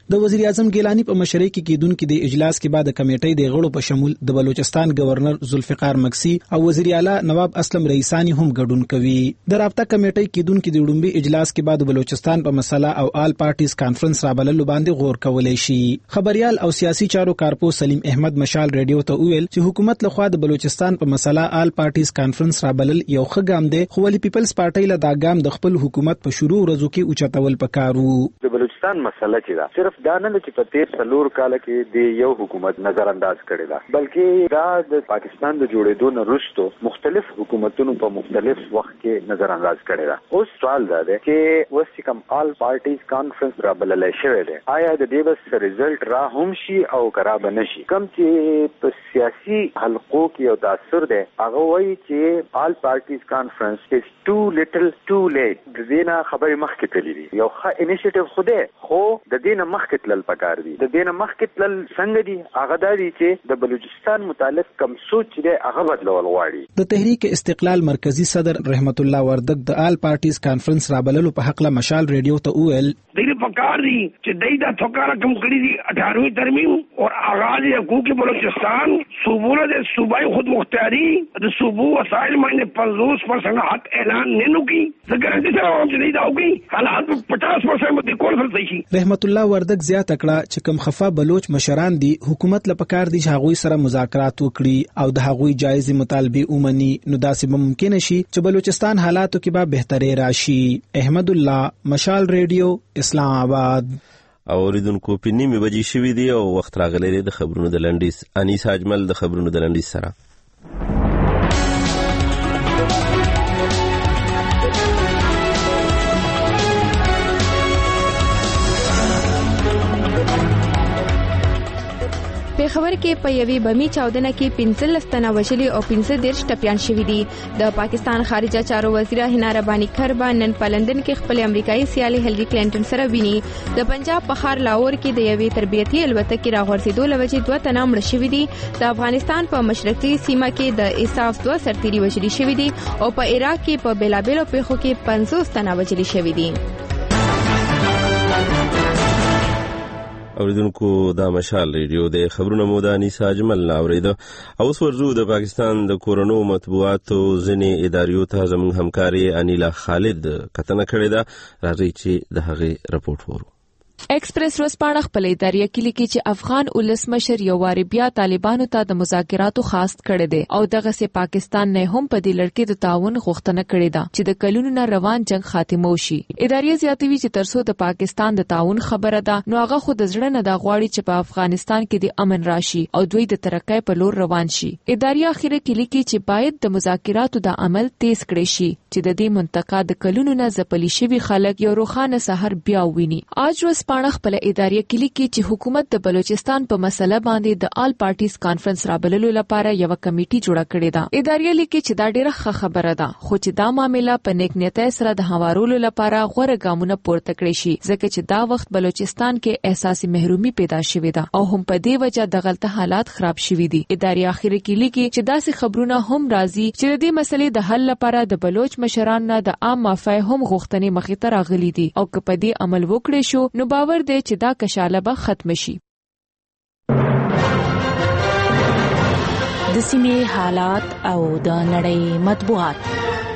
د وزیر اعظم ګیلانی په مشرۍ کې کېدونکو د اجلاس کې بعد کمیټې د غړو په شمول د بلوچستان گورنر ذوالفقار مکسی او وزیر اعلی نواب اسلم رئیسانی هم ګډون کوي. د رابطه کمیټې کېدونکو د وډمبي اجلاس کې بعد بلوچستان په مسله او آل پارټیز کانفرنس رابللو باندې غور کولای شي. خبريال او سیاسي چارو کارپو سلیم احمد مشال ریډیو ته ویل چې حکومت لخوا د بلوچستان په مسله آل پارټیز کانفرنس رابلل یو ښه ګام دی، خو ولې پیپلز پارټۍ له دا ګام د خپل حکومت په شروع ورځو کې اوچتول پکارو. د بلوچستان مسله چې دا صرف دا نه چې په تیر څلور کال کې د یو حکومت نظر انداز کړی دا، بلکې دا د پاکستان د جوړېدو نه وروسته مختلف حکومتونو په مختلف وخت کې نظر انداز کړی دا. اوس سوال دا دی چې اوس چې کوم آل پارټیز کانفرنس رابللی شوی دی، آیا د دې بس رزلټ را هم شي او کرا به نه شي؟ کوم چې په سیاسي حلقو کې یو تاثر دی هغه وایي چې آل پارټیز کانفرنس از ټو لیټل ټو لیټ. د دې نه خبرې مخکې تللی دي، یو ښه انیشیټیو خو دی، خو د دې نه مخکې تلل پکار دي. د دې نه مخکې تلل څنګه دي؟ هغه دا دي چې د بلوچستان متعلق کم سوچ دی هغه بدلول غواړي. د تحریک استقلال مرکزی صدر رحمت الله وردک د آل پارټیز کانفرنس رابللو په حق له مشال ریډیو ته وویل دې پکار دي چې دای دا څوکاره کم کړی دي اٹھارہویں ترمیم او آغاز حقوق بلوچستان صوبونه د صوبای خود مختاری د صوبو وسایل باندې پنځوس پرسنټ حق اعلان نه نوکي څنګه دې سره چې دا وګي حالات پچاس پرسنټ باندې کول فرض شي. رحمت الله وردک زیات کړه چې کم خفا بلوچ مشران دي حکومت له پکار دي چې هغوی سره مذاکرات وکړي او د هغوی جایز مطالبه ومني، نو داسې ممکن شي چې بلوچستان حالاتو کې به بهتري راشي. احمد الله، مشال ریډیو، اسلام آباد. او اوریدونکو په نیمه بجې شوې دي او وخت راغلی دی د خبرونو د لنډیز. انیس اجمل د خبرونو د لنډیز سره. په خبر کې په یوې بمی چاودنه کې پنځلس تنه وژلي او پنځه دیرش ټپیان شوي دي. د پاکستان خارجه چارو وزیر حنا ربانی کربا نن په لندن کې خپل امریکایي سیالي هیلری کلینټن سره ویني. د پنجاب په ښار لاهور کې د یوې تربیتي الوتکې راغورځېدو له وجې دوه تنه مړه شوي دي. د افغانستان په مشرقي سیمه کې د اساف دوه سرتیري وژلي شوي دي او په عراق کې په بیلابیلو پیښو کې پنځوس تنه وژلي شوي دي. اوریدونکو دا مشال ریډیو د خبرونو مو د انیس اجمل اوریدو. اوس ورځو د پاکستان د کورونو مطبوعاتو ځینې اداریو ته زموږ همکاري انیلا خالد کتنه کړې ده. راځي چې د هغې رپورټ وورو. ایکسپریس ورځپاڼه خپل ادارې کې لیکي چې افغان ولسمشر یو واری بیا طالبانو ته د مذاکراتو خواست کړی دی او دغه سه پاکستان نه هم په دې لړ کې د تعاون غوښتنه کړې ده چې د کلونو نه روان جنگ خاتمه وشي. ادارې زیاتوي چې ترڅو د پاکستان د تعاون خبره ده نو هغه خود زړه نه د غواړي چې په افغانستان کې د امن راشي او دوی د ترقۍ په لور روان شي. ادارې اخیره کې لیکي چې باید د مذاکراتو د عمل تیز کړي شي چې د دې منطقه د کلونو نه ځپلي شوي خلک یو روښانه سحر بیا وویني. اج پاڼه خپل ادارې کې لیکي چې حکومت د بلوچستان په مسله باندې د آل پارټیز کانفرنس رابللو لپاره یو کمیټي جوړه کړې ده. ادارې لیکي چې دا ډیره ښه خبره ده خو چې دا معاملې په نیک نیتۍ سره د هوارولو لپاره غوره ګامونه پورته کړي شي ځکه چې دا وخت بلوچستان کې احساسي محرومي پیدا شوې ده او هم په دې وجه د غلطه حالات خراب شوي دي. ادارې اخر کې لیکي چې داسې خبرونه هم راځي چې د دې مسلې د حل لپاره د بلوچ مشرانو نه د عام مافای هم غوښتنې مخې ته راغلي دي او که په دې عمل وکړي شو نو باور دی چې دا کشاله به ختم شي. د سیمې حالات او د نړۍ مطبوعات.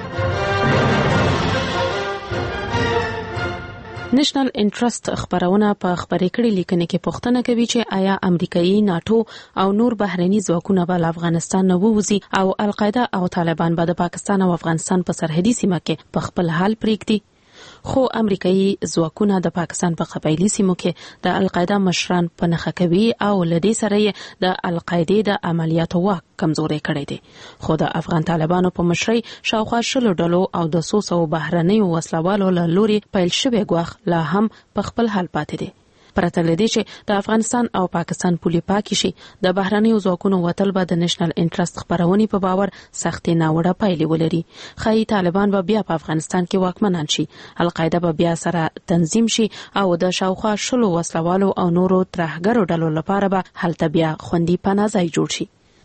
نېشنل انټرست خبرونه په خبرې کړي لیکنه کې پوښتنه کوي چې آیا امریکایي ناتو او نور بهرني ځواکونه به افغانستان نه ووزي او القاعده او طالبان به د پاکستان او افغانستان په سرحدي سیمه کې په خپل حال پریږدي. خو امریکایي ځواکونه د پاکستان په قبایلی سیمو کې د القاعده مشران په نخښه کوي او لدې سره د القاعده د عملیاتو واک کمزوري کړی دی. خو د افغان طالبانو په مشرۍ شاوخوا شلو ډلو او د څو سو بهرنیو وسلوالو له لوري پیل شوی ګواښ لا هم په خپل حال پاتې دی. پرته له دې چې د افغانستان او پاکستان پولې پاکې شي د بهرنیو ځواکونو وتل به د نېشنل انټرست خبرونې په باور سختې ناوړه پایلې ولري. ښایي طالبان به بیا په افغانستان کې واکمنان شي، القاعده به بیا سره تنظیم شي او د شاوخوا شلو وسلوالو او نورو ترهګرو ډلو لپاره به هلته بیا خوندي پناه ځای جوړ شي.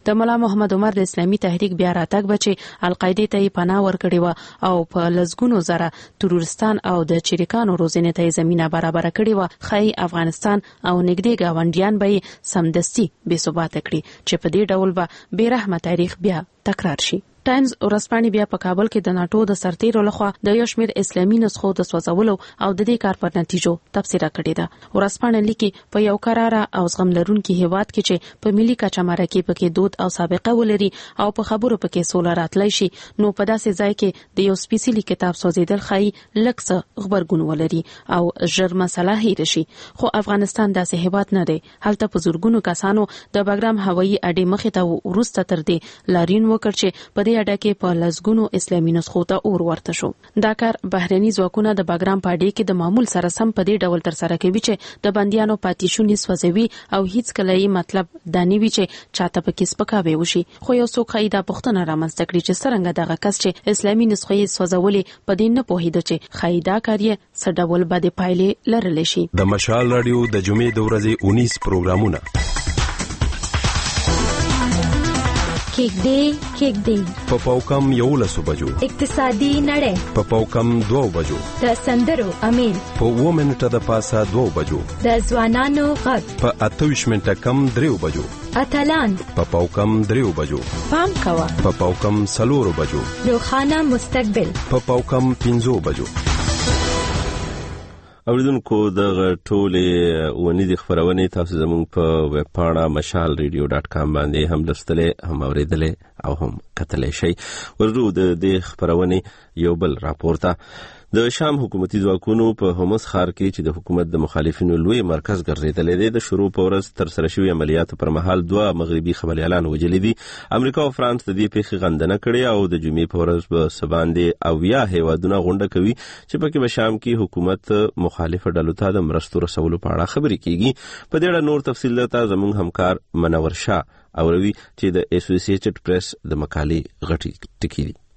د مولا محمد عمر د اسلامي تحریک بیا راتګ بچي القاعده ته پناه ورکړي و او په لزګونو زره تروریستان او د چریکانو روزنه ته زمينه برابر کړي و. خای افغانستان او نګدي گاونډیان به سمدستي بې ثبات کړي چې په دې ډول به بیرحمه تاریخ بیا تکرار شي. ټایمز ورځپاڼې بیا په کابل کې د ناتو د سرتیرو لخوا د یو شمېر اسلامي نسخو د سوځولو او د دې کار پر نتیجو تبصره کړې ده. ورځپاڼه لیکي په یو قراره او زغم لرونکي هیواد کې چې په ملي کچه مرکه پکې دود او سابقه ولري او په خبرو پکې سوله راتلی شي نو په داسې ځای کې د یو سپیشلی کتاب سوځیدل خای لکه خبرګون ولري او ژر مسله هیر شي. خو افغانستان داسې هیواد نه دی. هلته په زورګونو کسانو د بګرام هوایي اډې مخې ته ورسته تر دې لارین وکړ چې په دې اډه کې په لزګونو اسلامي نسخو ته اور ورته شو. دا کار بهرني ځواکونه د بګرام پاډې کې د معمول سره سم په دې ډول تر سره کوي چې د بنديانو پاتیشونی سوځوي او هیڅ کله یې مطلب دانی وی چې چاته پکې سپکاوي وشي. خو یو څوک قاعده پښتنه رامنځته کړي چې څنګه دغه کس چې اسلامي نسخې سوځولې په دې نه پوهیده چې قاعده کاریه سډول بده پایلې لرلی شي. د مشال رادیو د جمعې د ورځې اونیس پروګرامونه کېک دی کېک دی په پاوکم یولسو بجو اقتصادي نړۍ په پاوکم دوو بجو د سندرو امیل په اووه منټه د پاسه دوو بجو د ځوانانو غږ په اته ویشت منټه کم دریو بجو اتلان په پاوکم دریو بجو پام کوه په پاوکم څلورو بجو روښانه مستقبل په پاوکم پنځو بجو. اوریدونکو دغه ټولې ونې د خبرونې تاسو زموږ په ویب پاڼه مشال ریډیو ډاټ کام باندې هم لوستلې هم اوریدلې او هم کتلې شي. ورو د دې خبرونې یو بل راپورته د شام حکومتي ځواکونو په همس ښار کې چې د حکومت د مخالفینو لوی مرکز ګرځیدلی دی د شروع په ورځ تر سره شوي عملیاتو پر مهال دوه مغربي خبريالان وژلي دي. امریکا او فرانس د دې پیښې غندنه کړې او د جمعې په ورځ به سباندې اویا هیوادونه غونډه کوي چې پکې به شام کې حکومت مخالف ډلو ته د مرستو رسولو په اړه خبرې کیږي. په دې اړه نور تفصیل ته زموږ همکار منور شاه اوروي چې د اسوسییټډ پریس د مقالې غټي ټکی دي.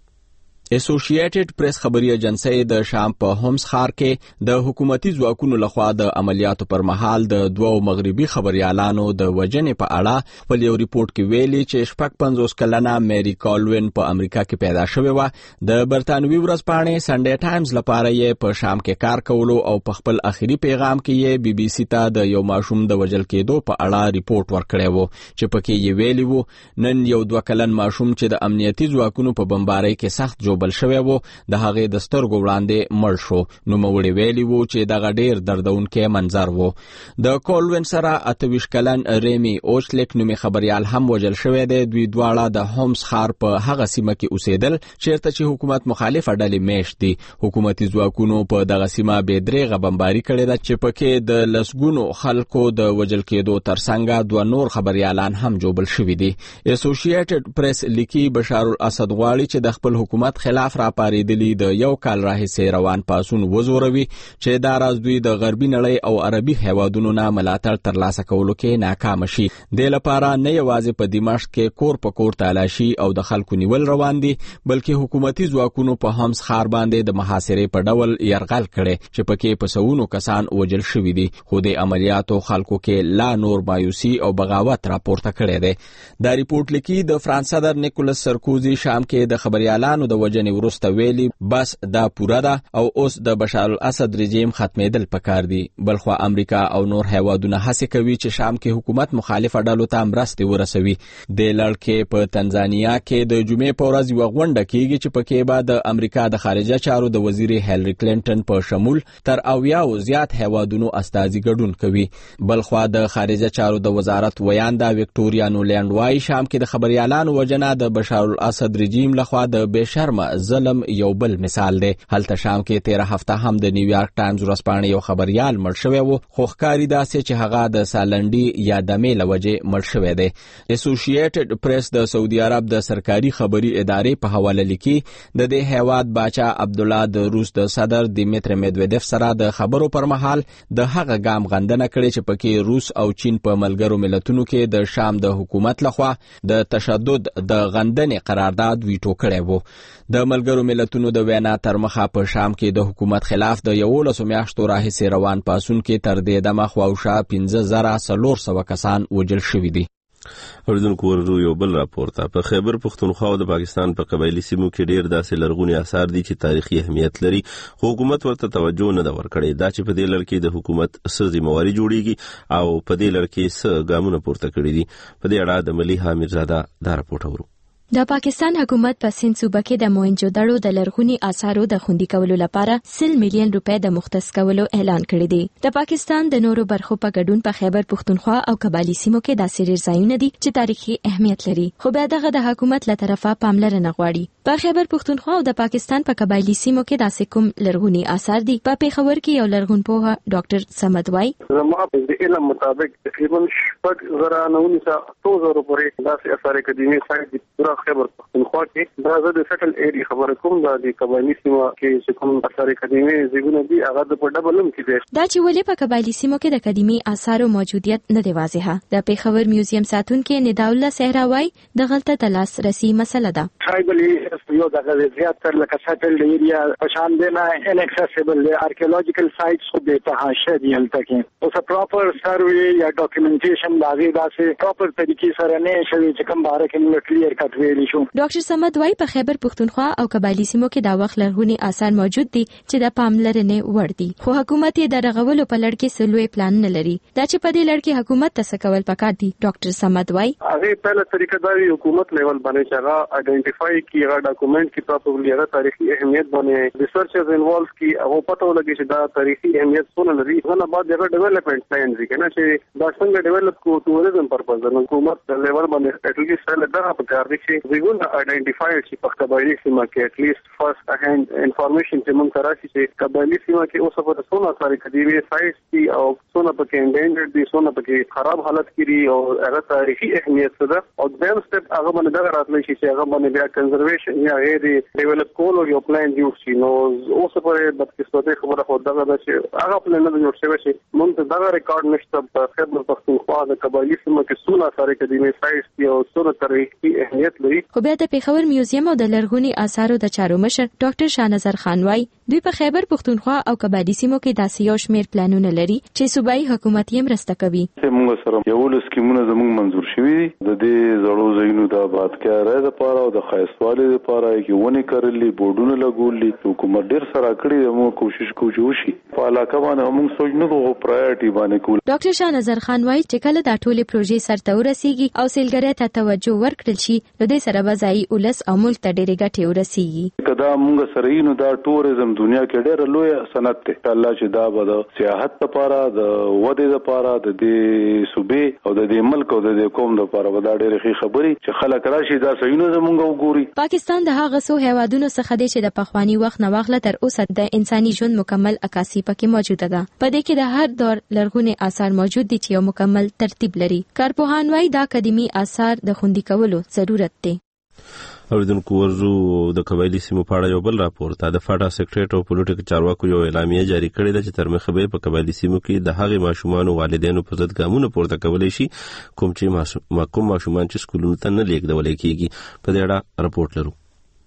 اسوسییټډ پریس خبري ایجنسی د شام په همس ښار کې د حکومتي ځواکونو لخوا د عملیاتو پر مهال د دوو مغربي خبريالانو د وژنې په اړه خپل یو ریپورت کې ویلي چې شپږ پنځوس کلنه میری کالوین په امریکا کې پیدا شوې وه. د برتانوي ورځپاڼې سنډے ټایمز لپاره یې په شام کې کار کولو او په خپل اخیری پیغام کې یې بي بي سي ته د یو ماشوم د وژل کېدو په اړه ریپورت ورکړی و چې پکې یې ویلي وو نن یو دوه کلن ماشوم چې د امنیتي ځواکونو په بمبارۍ کې سخت جو بل شوی وو د هغې د سترګو وړاندې مړ شو. نوموړي ویلي وو چې دغه ډیر دردونکی منظر وو. د کولوین سره اته ویشت کلن ریمی اوچلیک نومي خبريال هم وژل شوی دی. دوی دواړه د هومس ښار په هغه سیمه کې اوسېدل چیرته چې حکومت مخالفه ډلې میشت دي. حکومتي ځواکونو په دغه سیمه بې درېغه بمباري کړې ده چې پکې د لسګونو خلکو د وژل کېدو ترڅنګ دوه نور خبريالان هم جوبل شوي دي. اسوسییټډ پریس لیکي بشار الاسد غواړي چې د خپل حکومت خلاف راپاریدلی د یو کال راهیسې روان پاسون وزوروي چې دا راز دوی د غربي نړۍ او عربي هیوادونو نه ملاتړ ترلاسه کولو کې ناکام شي. د لپاره نه یوازې په دمشق کې کور په کور تالاشي او د خلکو نیول روان دي بلکې حکومتي ځواکونو په همس ښار باندې د محاصرې په ډول يرغل کړي چې پکې په سونو کسان وژل شوي دي. خو د عملیاتو خلکو کې لا نور مایوسي او بغاوت راپورته کړي دي. دا ریپورت لیکي د فرانس صدر نیکولس سرکوزي شام کې د خبريالانو د وژنې ورسته ویلي بس دا پوره ده او اوس د بشار الاسد رژیم ختمېدل پکار دي. بلخو امریکا او نور هیوادونه هڅه کوي چې شام کې حکومت مخالفه ډلو ته مرستې ورسوي. د لړ کې په تنزانیا کې د جمعې په ورځ یوه غونډه کیږي چې پکې به د امریکا د خارجه چارو د وزیر هیلری کلینټن په شمول تر اویاو زیات هیوادونو استازي ګډون کوي. بلخو د خارجه چارو د وزارت ویاندا وکټوریا نولند وايي شام کې د خبريالانو وژنه د بشار الاسد رژیم لخوا د بشرمه ظلم یو بل مثال دی. هلته شام کې تیره هفته هم د نیویارک ټایمز ورځپاڼې یو خبريال مړ شوی و خو ښکاري داسې چې هغه د سالنډي یا دمې له وجې مړ شوی دی. اسوسییټډ پریس د سعودي عرب د سرکاري خبري ادارې په حواله لیکي د دې هیواد باچا عبدالله د روس د صدر دیمیتر میدویدف سره د خبرو پر مهال د هغه ګام غندنه کړې چې پکې روس او چین په ملګرو ملتونو کې د شام د حکومت لخوا د تشدد د غندنې قرارداد ویټو کړی و. د ملګرو ملتونو د وینا تر مخه په شام کې د حکومت خلاف د یولسو میاشتو راهیسې روان پاسون کې تر دې دمه خواوشا پنځه زره څلور سوه کسان وژل شوي دي. اوریدونکو ورو یو بل راپور ته په خیبر پښتونخوا او د پاکستان په قبایلی سیمو کې ډیر داسې لرغونی آثار دي چې تاریخي اهمیت لري خو حکومت ورته توجه نه دا ورکړي دا چې په دې لړ کې د حکومت څه ذمہواری جوړیږي او په دې لړ کې څه ګامونه پورته کړي دي په دې اړه د ملي حامدزاده دا راپور اورو د پاکستان حکومت په سند صوبه کې د موهنجودړو د لرغوني آثارو د خوندي کولو لپاره سل میلیون روپۍ د مختص کولو اعلان کړی دی د پاکستان د نورو برخو په ګډون په خیبر پښتونخوا او قبایلی سیمو کې داسې ډېر ځایونه دي چې تاریخي اهمیت لري خو بیا دغه د حکومت له طرفه پاملرنه غواړي په خیبر پښتونخوا او د پاکستان په قبایلی سیمو کې داسې کوم لرغوني آثار دي په پیښور کې یو لرغونپوه ډاکټر صمد وای زما په علم مطابق تقریبا شپږ زره نولس سوه زره پورې داسې آثار قدیمي سایت دي پورا خیبر پښتونخوا کې دا زه د سټل ایریا خبره کوم دا د قبایلی سیمو کې چې کوم آثار قدیمي زیګونه دي هغه د په ډبل هم کې دي دا چې ولې په قبایلی سیمو کې د قدیمي آثارو موجودیت نه دی واضحه د پیښور میوزیم ساتونکو نداءالله صحراوی د غلطه د لاس رسی مسله ده ټرایبل یو دغه زیات تر لکه سټل ایریا پشان دی نه ان اکسسیبل دی ارکیولوژیکل سایټس خو به ته شې دی هلته کې اوس پراپر سروې یا ډاکومنټیشن لاغي داسې پراپر طریقې سره نه شوي چې کوم باره کې موږ کلیر کټ ویلی شو ډاکټر صمد وای په خیبر پښتونخوا او قبایلی سیمو کې دا وخت لرغوني آثار موجود دي چې د پاملرنې وړ دي خو حکومت یې د رغولو په لړ کې سلوي پلان نه لري دا چې په دې لړ کې حکومت ته کول پکار دي ډاکټر صمد وای هغه په لاره طریقه دا حکومت لیول باندې چې هغه آئیډنټیفای کی هغه ډاکومنټ کی پراپرلی هغه تاریخي اهمیت باندې ریسرچرز انوالو کی هغه پته ولګي چې دا تاریخي اهمیت څونه لري غواړم بعد هغه ډیولپمنٹ پلان دي کنه چې دا څنګه ډیولپ کو ټوریزم پرپز د حکومت لیول باندې اټلیسټ سره دا پکار دي چې ویګون آئیډنټیفای چې په قبایلی سیمه کې اټلیسټ فرست هاند انفارمیشن چې مونږ تراشي چې قبایلی سیمه کې اوس په څونه ساري قدیمي سایټس دي او څونه پکې انډینجرډ دي څونه پکې خراب حالت کې دي او هغه تاریخي اهمیت څه ده او دیم سټپ هغه باندې دا راتلی شي چې هغه باندې بیا کنزرویشن یا غیر ډیولپ کول او یو پلان جوړ شي نو اوس په بدقسمتۍ خبره خو دغه ده چې هغه پلان نه جوړ شوی شي مونږ ته دا ریکارډ نشته په خیبر پښتونخوا د قبایلی سیمه کې څونه ساري قدیمي سایټس دي او څونه تاریخي اهمیت لري خو بیا د پیښور میوزیم او د لرغوني آثارو د چارو مشر ډاکټر شاهنظر خان وای دوی په خیبر پښتونخوا او قبایلی سیمو کې داسې یو شمېر پلانونه لري چې صوبایي حکومت یې مرسته کوي موږ سره یو لسکیمونه زموږ منزور شوي دي د دې زړو ځایونو د آبادکارۍ لپاره او د ښایستوالي لپاره کې ونې کرلي بورډونه لګولي حکومت ډېر سره کړی موږ کوشش کوو چې وشي په علاقه باندې موږ سوچ نه کوو پرایورټي باندې کوو ډاکټر شاهنظر خان وای چې کله دا ټولې پروژې سرته ورسیږي او سیلګرۍ ته توجه ورکړل شي نو دې سره به ځایي ولس او ملک ته ډېرې ګټې ورسیږي کدا موږ سره یې نو دا ټوریزم دنیا کې ډېر لوی صنعت دی الله چې دا به د سیاحت لپاره د ودې لپاره د دې صوبې او د دې ملک او د دې قوم لپاره به دا ډېرې ښې خبرې چې خلک راشي دا صحیح نه زموږ وګوري پاکستان د هغه څو هیوادونو څخه دی چې د پخوانی وخت نه واخله تر اوسه د انساني ژوند مکمل عکاسي پکې موجوده ده په دې کې د هر دور لرغوني آثار موجود دي چې یو مکمل ترتیب لري کارپوهان وايي دا قدیمي آثار د خوندي کولو ضرورت دی اوریدونکو ورزو د قبایلی سیمو په اړه یو بل راپور ته د فاټا سیکریټ او پولیټیک چارواکو یو اعلامیه جاری کړې ده چې تر مخه به په قبایلی سیمو کې د هغې ماشومان او والدینو په ضد ګامونه پورته کولی شي کوم چې کوم ماشومان چې سکولونو ته نه لیږدول کېږي په دې اړه راپورټ لرو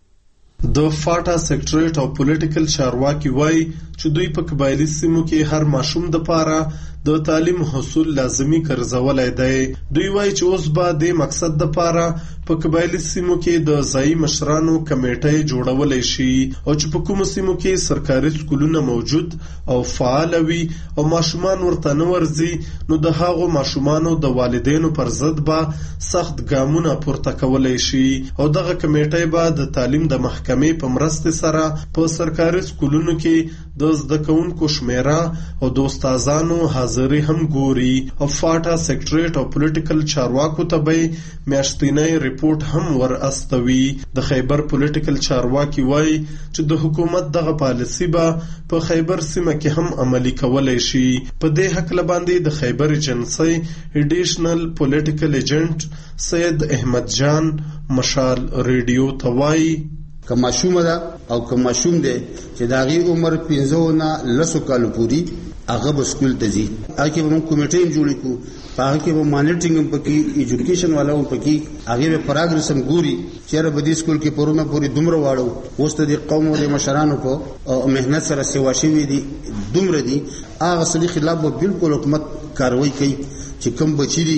د فاټا سیکریټریټ او پولیټیکل چارواکي وایي چې دوی په قبایلی سیمو کې هر ماشوم د پاره د تعلیم حصول لازمی ګرځولای دی دوی وایي چې اوس به د مقصد د پاره په قبایلی سیمو کې د ځایي مشرانو کمیټې جوړولای شي او چې په کومو سیمو کې سرکاري سکولونه موجود او فعال وي او ماشومان ورته نه ورځي نو د هغو ماشومانو د والدینو پر ضد به سخت ګامونه پورته کولای شي او دغه کمیټې به د تعلیم د محکمې په مرسته سره په سرکاري سکولونو کې د زده کوونکو شمیره او د استادانو حاضري هم ګوري او فاټا سیکریټریټ او پولیټیکل چارواکو ته به میاشتنی ریپورت هم ور استوي د خیبر پولیټیکل چارواکي وایي چې د حکومت دغه پالیسی به په خیبر سیمه کې هم عملی کولای شي په دې حق لباندې د خیبر ایجنسی ایډیشنل پولیټیکل ایجنټ سید احمد جان مشال ریډیو ته وایي که ماشوم ده او که ماشوم دی چې د هغې عمر پنځه نه لسو کالو پورې هغه به سکول ته ځي هغه کې به موږ کمیټې هم جوړې کړو په هغه کې به مانیټرینګ هم پکې ایجوکیشن والا هم پکې هغې به پراګرس هم ګوري چېرې به دې سکول کې پرونه پورې دومره واړو اوس ته د قوم او د مشرانو په محنت سره سیوا شوي دي دومره دي هغه سړي خلاف به بالکل حکومت کاروي کوي چې کوم بچي دي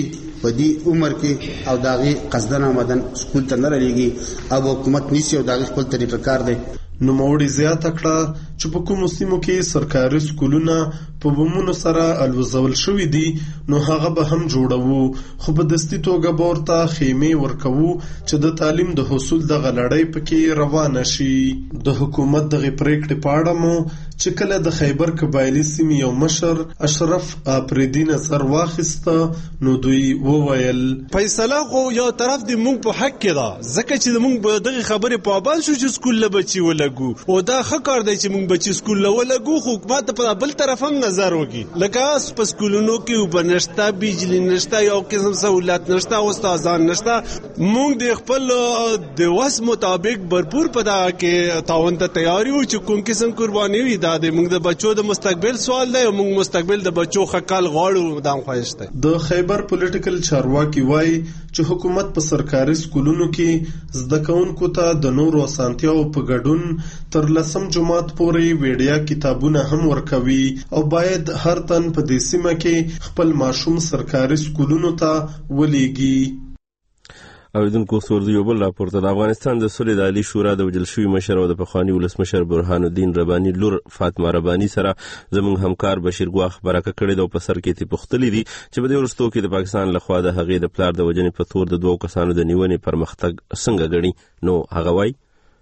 په دې عمر کې او داغي قصدن آمدن سکول ته نه لګي او حکومت نیسی او داغي خپل طریقه کار دی. نوموړي زیاته کړه چې په کومو سیمو کې سرکاري سکولونه په بمونو سره الوزول شوي دي نو هغه به هم جوړوو خو په دستي توګه به ورته خیمې ورکوو چې د تعلیم د حصول دغه لړۍ پکې روانه شي. د حکومت دغه پریکړې په اړه مو چې کله د خیبر قبایلي سیمې یو مشر اشرف آفریدي نظر واخیسته نو دوی وویل فیصله خو یو طرف دی مونږ په حق کې ده ځکه چې مونږ به دغه خبرې پابند شو چې سکول له بچي ولګو او دا ښه کار دی چې مونږ بچي سکول له ولګو خو حکومت په بل طرف هم نظر وکړي لکه په سکولونو کې اوبه نشته بجلی نشته یو قسم سہولت نشته استادان نشته مونږ د خپل د وس مطابق بھرپور پدا کې تعاون ته تیار یو چې کوم قسم قرباني وي دا د مونږ د بچو د مستقبل سوال دی مونږ مستقبل د بچو خکل غواړو دا خواهش دی. د خیبر پولیټیکل چارواکي وایي چې حکومت په سرکاري سکولونو کې زده کوونکو ته د نورو اسانتیاو په ګډون تر لسم جماعت پورې ویډیا کتابونه هم ورکوي او باید هر تن په دې سیمه کې خپل ماشوم سرکاري سکولونو ته ولېږي. اوریدونکو څور یو بل راپور ته د افغانستان د صلح د عالی شورا د وجل شوی مشر او د پخوانی ولسمشر برهان الدین رباني لور فاطمه رباني سره زموږ همکار بشیر ګواخ برکه کړی د په سر کې تی پختلی دي چې په دې ورستو کې د پاکستان لخوا د هغې د پلار د وجنې په تور د دوه کسانو د نیونې پرمختګ څنګه غړي نو هغه وایي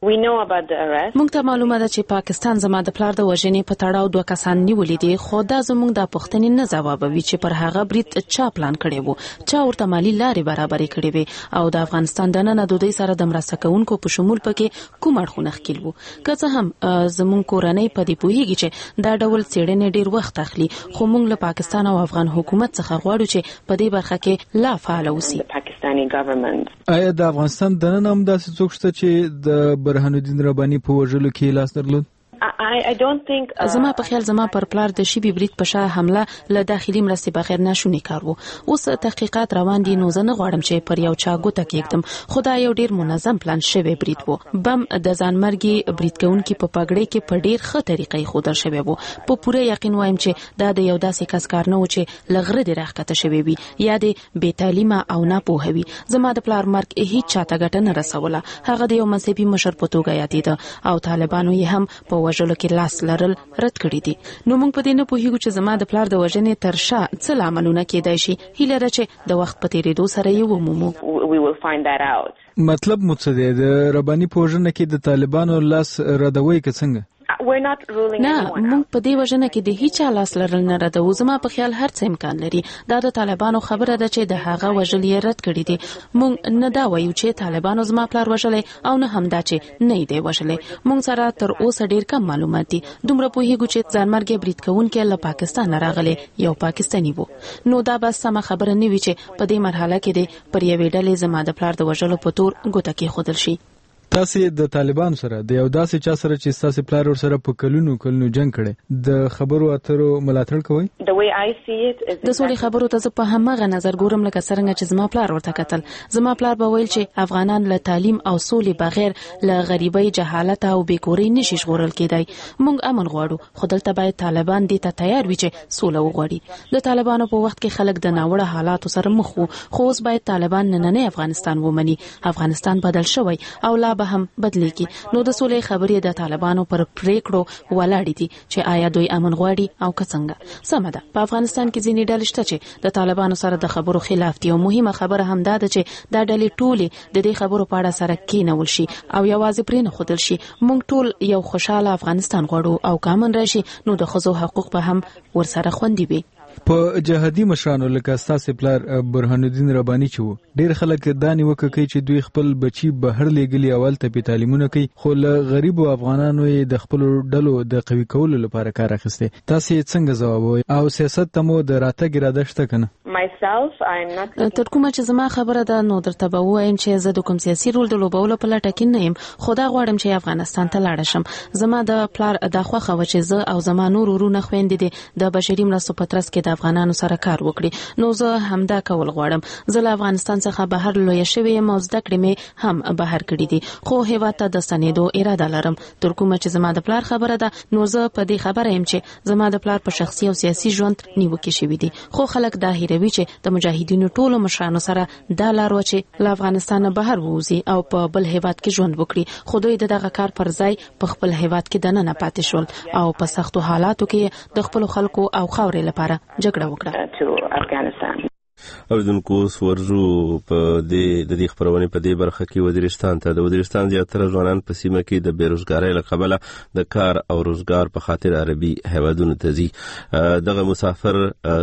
موږ ته معلومه ده چې پاکستان زما د پلار د وژنې په تړاو دوه کسان نیولې دي خو دا زموږ د پښتنې نه ځوابوي چې پر هغه برید چا پلان کړی وو چا ورته مالی لارې برابرې کړې وي او د افغانستان د نن د دوی سره د مرسته کوونکو په شمول پکې کوم اړخونه ښکیل وو که څه هم زموږ کورنۍ په دې پوهیږي چې دا ډول څېړنې ډیر وخت اخلي خو موږ له پاکستان او افغان حکومت څخه غواړو چې په دې برخه کې لا فعال اوسي. آیا د افغانستان د نن هم داسې څوک شته چې د برهان الدین رباني په وژلو کې لاس درلود؟ زما په خیال زما پر پلار د شیبي برید په شا حمله له داخلي مرستې بغیر ناشونی کار وو. اوس تحقیقات روان دي نو زه نه غواړم چې پر یو چا ګوته کېږدم خو دا یو ډیر منظم پلان شوی برید وو. بم د ځانمرګي برید کوونکي په پګړې کې په ډیر ښه طریقې ښودل شوی وو. په پوره یقین وایم چې دا د یو داسې کس کار نه و چې لغره دی راښکته شوی وي یا د بې تعلیمه او نه پوهوي. زما د پلار مرګ هیڅ چاته ګټه نه رسوله. هغه د یو مذهبي مشر په توګه یادېده او طالبانو یې هم په وژلو کې لاس لرل رد کړی دي. نو موږ په دې نه پوهیږو چې زما د پلار د وژنې تر شا څه لاملونه کېدای شي. هیله ده چې د وخت په تیریدو سره یې ومومو. مطلب مو څه دی د رباني په وژنه کې د طالبانو لاس ردوي که څنګه؟ نه موږ په دې وژنه کې د هیڅ لاس لرل نه ردو. زما په خیال هر څه امکان لري. دا د طالبانو خبره ده چې د هغه وژل یې رد کړی دي. موږ نه دا وایو چې طالبانو زما پلار وژلې او نه هم دا چې نه دی وژلې. موږ سره تر اوسه ډیر کم معلومات دي. دومره پوهیږو چې ځانمرګي برید کوونکی له پاکستان راغلی یو پاکستاني وو. نو دا بس سم خبره نه وی چې په دې مرحله کې دی پر یوې ډلې زما د پلار د وژلو په تور ګوته کې خودل شي. تاسو د طالبان سره د یو داسې چا سره چې تاسو پلار ور سره په کلونو کلونو جنگ کړي د خبرو اترو ملاتړ کوي؟ د سولې خبرو ته په همغه نظر ګورم لکه څنګه چې زما پلار ورته کتل. زما پلار به ویل چې افغانان له تعلیم او سولې بغیر له غریبۍ جهالت او بیکورۍ نشي ژغورل کېدای. موږ امن غواړو خو دلته باید طالبان دې ته تیار وي چې سوله وغواړي. د طالبانو په وخت کې خلک د ناوړه حالاتو سره مخ وو خو اوس باید طالبان نننی افغانستان ومني. افغانستان بدل شوی او لا هم بدلیږي. نو د سولې خبرې د طالبانو پر پریکړو ولاړې دي چې آیا دوی امن غواړي او که څنګه. سمه ده په افغانستان کې ځینې ډلې شته چې د طالبانو سره د خبرو خلاف دي او مهمه خبره هم دا ده چې دا ډلې ټولې د دې خبرو په اړه سره کېنول شي او یوازې پرې نه ښودل شي. موږ ټول یو خوشاله افغانستان غواړو او که امن راشي نو د ښځو حقوق به هم ورسره خوندي وي. په جهادي مشرانو لکه ستاسو پلار برهان الدین رباني چې وو ډیر خلک دا نیوکه کوي چې دوی خپل بچي بهر لېږلي اول ته په تعلیمونه کوي خو له غریبو افغانانو یې د خپل ډلو د قوي کولو لپاره کار اخیسته. تاسو څنګه ځواب وایي او سیاست ته مو د راتګ اراده شته کنه؟ تر کومه چې زما خبره ده نو درته به وایم چې زه د کوم سیاسي رول د لوبولو په لټه کې نه یم خو دا غواړم چې افغانستان ته لاړ شم. زما د پلار د خوښه و چې زه او زما نور ورونه خويندې د بشري مرستو په ترڅ کې کې د افغانانو سره کار وکړي. نو زه همدا کول غواړم. زه له افغانستان څخه بهر لوی شوی یم او زده کړې مې هم بهر کړې دي، خو هیواد ته د ستنېدو اراده لرم. تر کومه چې زما د پلار خبره ده، نو زه په دې خبره یم چې زما د پلار په شخصي او سیاسي ژوند نیوکې شوي دي. خو خلک دا هیروي چې د مجاهدینو ټولو مشرانو سره دا لار و چې له افغانستانه بهر ووځي او په بل هیواد کې ژوند وکړي، خو دوی د دغه کار پر ځای په خپل هیواد کې دننه پاتې شول او په سختو حالاتو کې د خپل خلکو او خاورې لپاره جګړه وکړه. اوریدونکو ورزو په دې د دې خبرونه په دې برخه کې وزیرستان ته د وزیرستان زیاتره ځوانان په سیمه کې د بیروزګارۍ له کبله د کار او روزګار په خاطر عربي هیوادونو ته ځي. دغه مسافر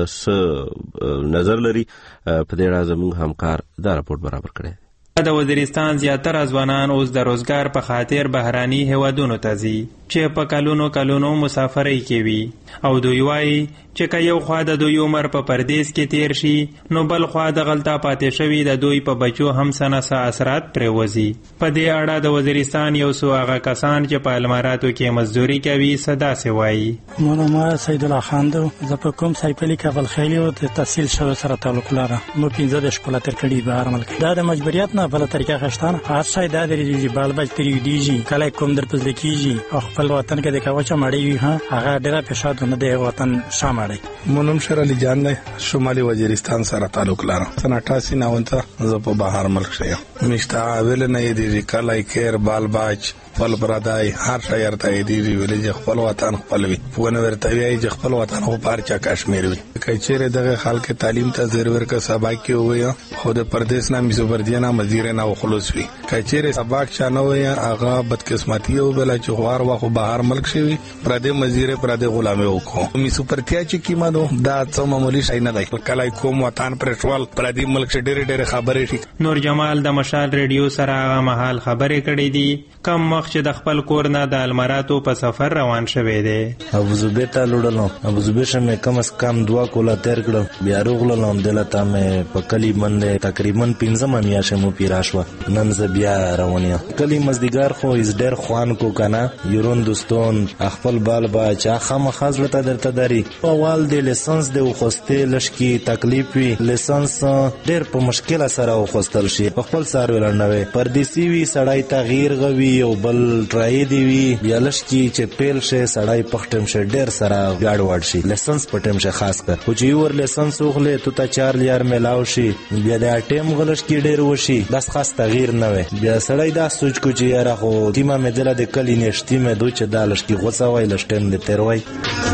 څه نظر لري په دې اړه زموږ همکار دا راپورټ برابر کړی. د وزیرستان زیاتره ځوانان اوس د روزګار په خاطر بهراني هیوادونو ته ځي چې په کلونو کلونو مسافرۍ کوي او دوی وایي چې که یو خوا د دوی عمر په پردیس کې تیر شي نو بل خوا د غلطه پاتې شوي د دوی په بچو هم سنه اثرات پرېوځي. په دې اړه د وزیرستان یو څو هغه کسان چې په الماراتو کې مزدوري کوي صدا سي وایي. مولانا سید الله خان دو زه په کوم سایپلي کابل خیلی او د تحصیل شوی سره تعلق لرم. مو پنځه د شکولا تر کړي بهر ملک دا د مجبوریت نه په طریقه خشتان هر شای دا د ریجی بال بچ تری دیږي کله کوم در پز لیکيږي او خپل وطن کې د کاوچا مړی وي ها هغه ډیره پښاد نه دی وطن شامړی. مونم شر علي جان دی شمالي وزیرستان سره تعلق لرم. سن اٹھاسی ناونته زه په بهر ملک شیم. مشتا ویل نه دی کله کیر بال بچ خپل برادای هر شاعر ته دی ویل خپل وطن خپل وي فونه ورته وی چې خپل وطن خو پارچا کشمیر وي. کچېره دغه خلک تعلیم ته ضرور کا سبا کې وي خو د پردیس نامې زبردینا مزیر نه خلوص وي. کچېره سبا چانه وي هغه بدقسمتي او بل چې خوار واخو بهر ملک شي پردې مزیر پردې غلامي وکړو. می سپرتیا چې کیما دو دا څو معمولی شي نه دی. کله کوم وطن پرټوال پردې ملک شه ډېر ډېر خبرې شي. نور جمال د مشال ریډیو سره هغه محل خبرې کړې دي کم مخ چې د خپل کور نه د الماراتو په سفر روان شوی دی. ابوظبي ته لوړلم. ابوظبي شمه کم از کم دوا کولا تیر کړم بیا روغلم دلته مې په کلی باندې تقریبا پنځه میاشتې مو پیراشوا نن ز بیا روانیا. کلی مزدګار خو از ډېر خوان کو کنه یورون دوستون خپل بال با چا خامخاز لته درته داري اول د لیسانس د خوسته لشکي تکلیف وی لیسانس ډېر په مشکل سره خوستل شي په خپل سر ولنوي پرديسي وی سړی تغییر غوي او بل ټرای دی وی بیا لشکي چې پیل شي سړی پختم شي ډېر سره گاډ وړ شي لیسانس پټم شي خاص کر خو چې ور لیسانس وغله ته تا چار لیار ملاو شي بیا د ټیم غلش کې ډېر وشي داس خاص تغییر نه وي بیا سړی دا سوچ کو چې یاره خو تیمه مدله د کلی نشتی مې دوی چې دالش کې غوسه وای لشتم د تیر وای.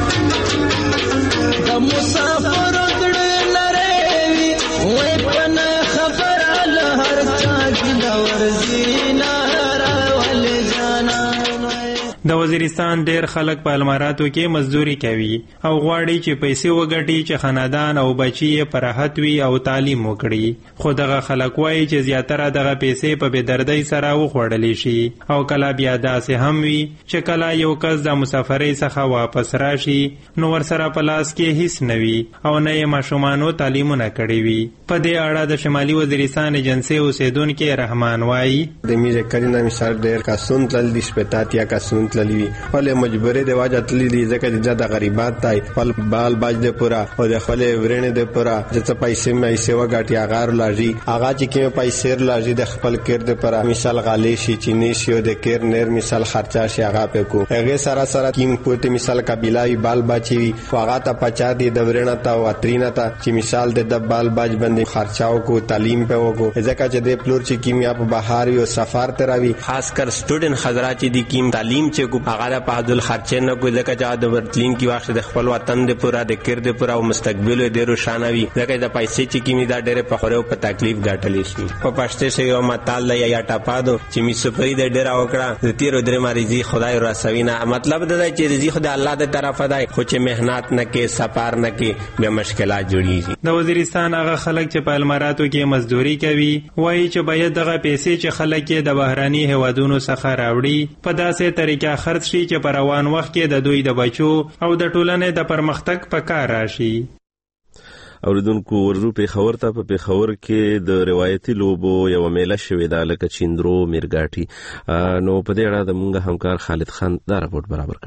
مسافر کړه لری وې پنه خبر له هر چا کې دا ورزینا راول جانا. د وزیرستان ډېر خلک په الماراتو کې مزدوري کوي او غواړي چې پیسې وګټي چې خاندان او بچي یې په راحت وي او تعلیم وکړي. خو دغه خلک وایي چې زیاتره دغه پیسې په بېدردۍ سره وخوړلی شي او کله بیا داسې هم وي چې کله یو کس د مسافرۍ څخه واپس راشي نو ورسره په لاس کې هیڅ نه وي او نه یې ماشومانو تعلیمونه کړي وي. په دې اړه د شمالي وزیرستان ایجنسۍ اوسیدونکي رحمان وایي د میرې کلینا مثال ډېر کسون تلل دي شپېته اتیا کسون تللی وي خپل مجبورې د واجه تللی دي ځکه چې د غریبات دی خپل بال باج د پورا او د خپل ورنه د پورا چې څه پیسې مې سیوا غاټي اغار لاږي اغا چې کې پیسې لاږي د خپل کېر د پورا مثال غالي شي چینی شي د کېر نیر مثال خرچا شي اغا په کو هغه سره سره کیم کوته مثال قبيلای بال باچي واغا ته پچا دي د ورنه تا واترینا تا چې مثال د بال باج باندې خرچاو کو تعلیم په وګو ځکه چې د پلور چې کیمیا په بهار یو سفر تراوي خاص کر سټوډنټ حضرات چې د کیم تعلیم چې کو هغه په عادل خرچه نه کوي ځکه چې د ورتلین کی واخت د خپل وطن د پورا د کېر د پورا او مستقبل د روشانوي ځکه د پیسې چې کیمې دا ډېر په خورو په تکلیف غاټلی شي. په پښتو شی یو متال یا یا ټاپادو چې می سپری د ډېر اوکړه د تیر درې مریضي خدای راسوینه مطلب دا چې رزق خدای الله د طرفه دی خو چې مهنت نه کې سفر نه کې به مشکلات جوړیږي. د وزیرستان هغه خلک چې په الماراتو کې مزدوري کوي وایي چې باید دغه پیسې چې خلک یې د بهراني هیوادونو څخه راوړي په داسې طریقه خرڅ شي چې په روان وخت کې د دوی د بچو او د ټولنې د پرمختګ په کار راشي. اوریدونکو ورزو پیښور ته په پیښور کې د روایتي لوبو یو میله شوې ده لکه چیندرو میرګاټي. نو په دې اړه د مونږ همکار خالد خان دا راپورټ برابر کړی.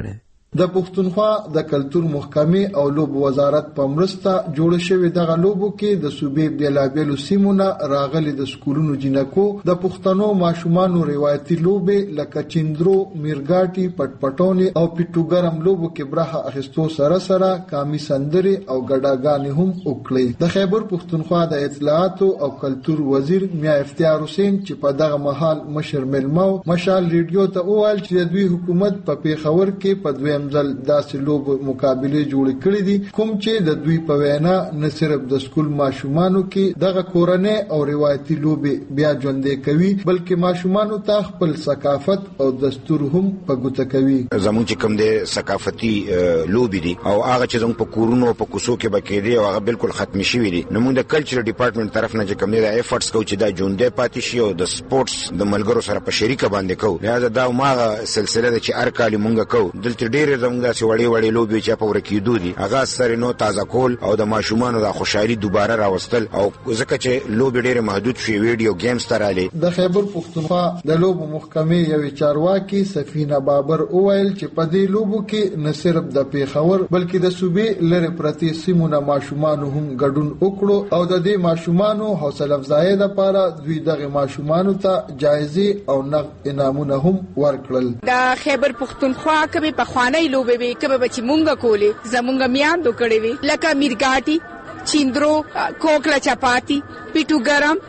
د پښتونخوا د کلتور محکمې او لوبو وزارت په مرسته جوړ شوی دغه لوبو کې د صوبې بیلابیلو سیمونه راغلي د سکولونو جنکو د پښتنو ماشومانو روایتي لوبې لکه چندرو، میرګاټي، پټپټونی او پیټوګرم لوبو کې برخه اخیستو سره سره کامی سندري او ګډاګانې هم وکړي. د خیبر پښتونخوا د اطلاعات او کلتور وزیر میا افتیار حسین چې په دغه مهال مشر ملمو مشال ریډیو ته وویل چې د دوی حکومت په پیښور کې په دویم ځل داسې لوبو مقابله جوړ کړې دي کوم چې د دوی په وینا نه صرف د سکول ماشومانو کې دغه کورنۍ او روایتي لوبې بیا ژوندۍ کوي بلکې ماشومانو ته خپل ثقافت او دستور هم په ګوته کوي. زموږ چې کوم د ثقافتي لوبې دي او هغه چې زموږ په کورونو په کوڅو کې بکې دي او هغه بالکل ختم شوي دي نو موږ د کلچر ډپارټمنټ طرف نه چې کوم دی د ایفورټس کو چې دا ژوندۍ پاتې شي او د سپورتس د ملګرو سره په شریکه باندې کو. لہذا دا ماغه سلسله د چې هر کال مونږ کو دلته ډېر زموږ داسې وړې وړې لوبې چې په ورکېدو دي هغه سره نو تازه کول او د ماشومانو د خوشحالي دوباره راوستل او ځکه چې لوبې ډېرې محدود شي ویډیو گیمز ته رالې. د خیبر پښتونخوا د لوبو محکمې یوې چارواکي سفینه بابر وویل چې په دې لوبو کې نه صرف د پیښور بلکې د صوبې لرې پرتې سیمونه ماشومانو هم ګډون وکړو او د دې ماشومانو حوصله افزایي لپاره دوی دغه ماشومانو ته جایزې او نغد انعامونه هم ورکړل. د خیبر پښتونخوا کبه په خواني لوبې وي کبه بچي مونږه کولې زمونږه میان دو کړې وي لکه میرګاټي، چیندرو، کوکلا چپاتی، پیټو ګرم،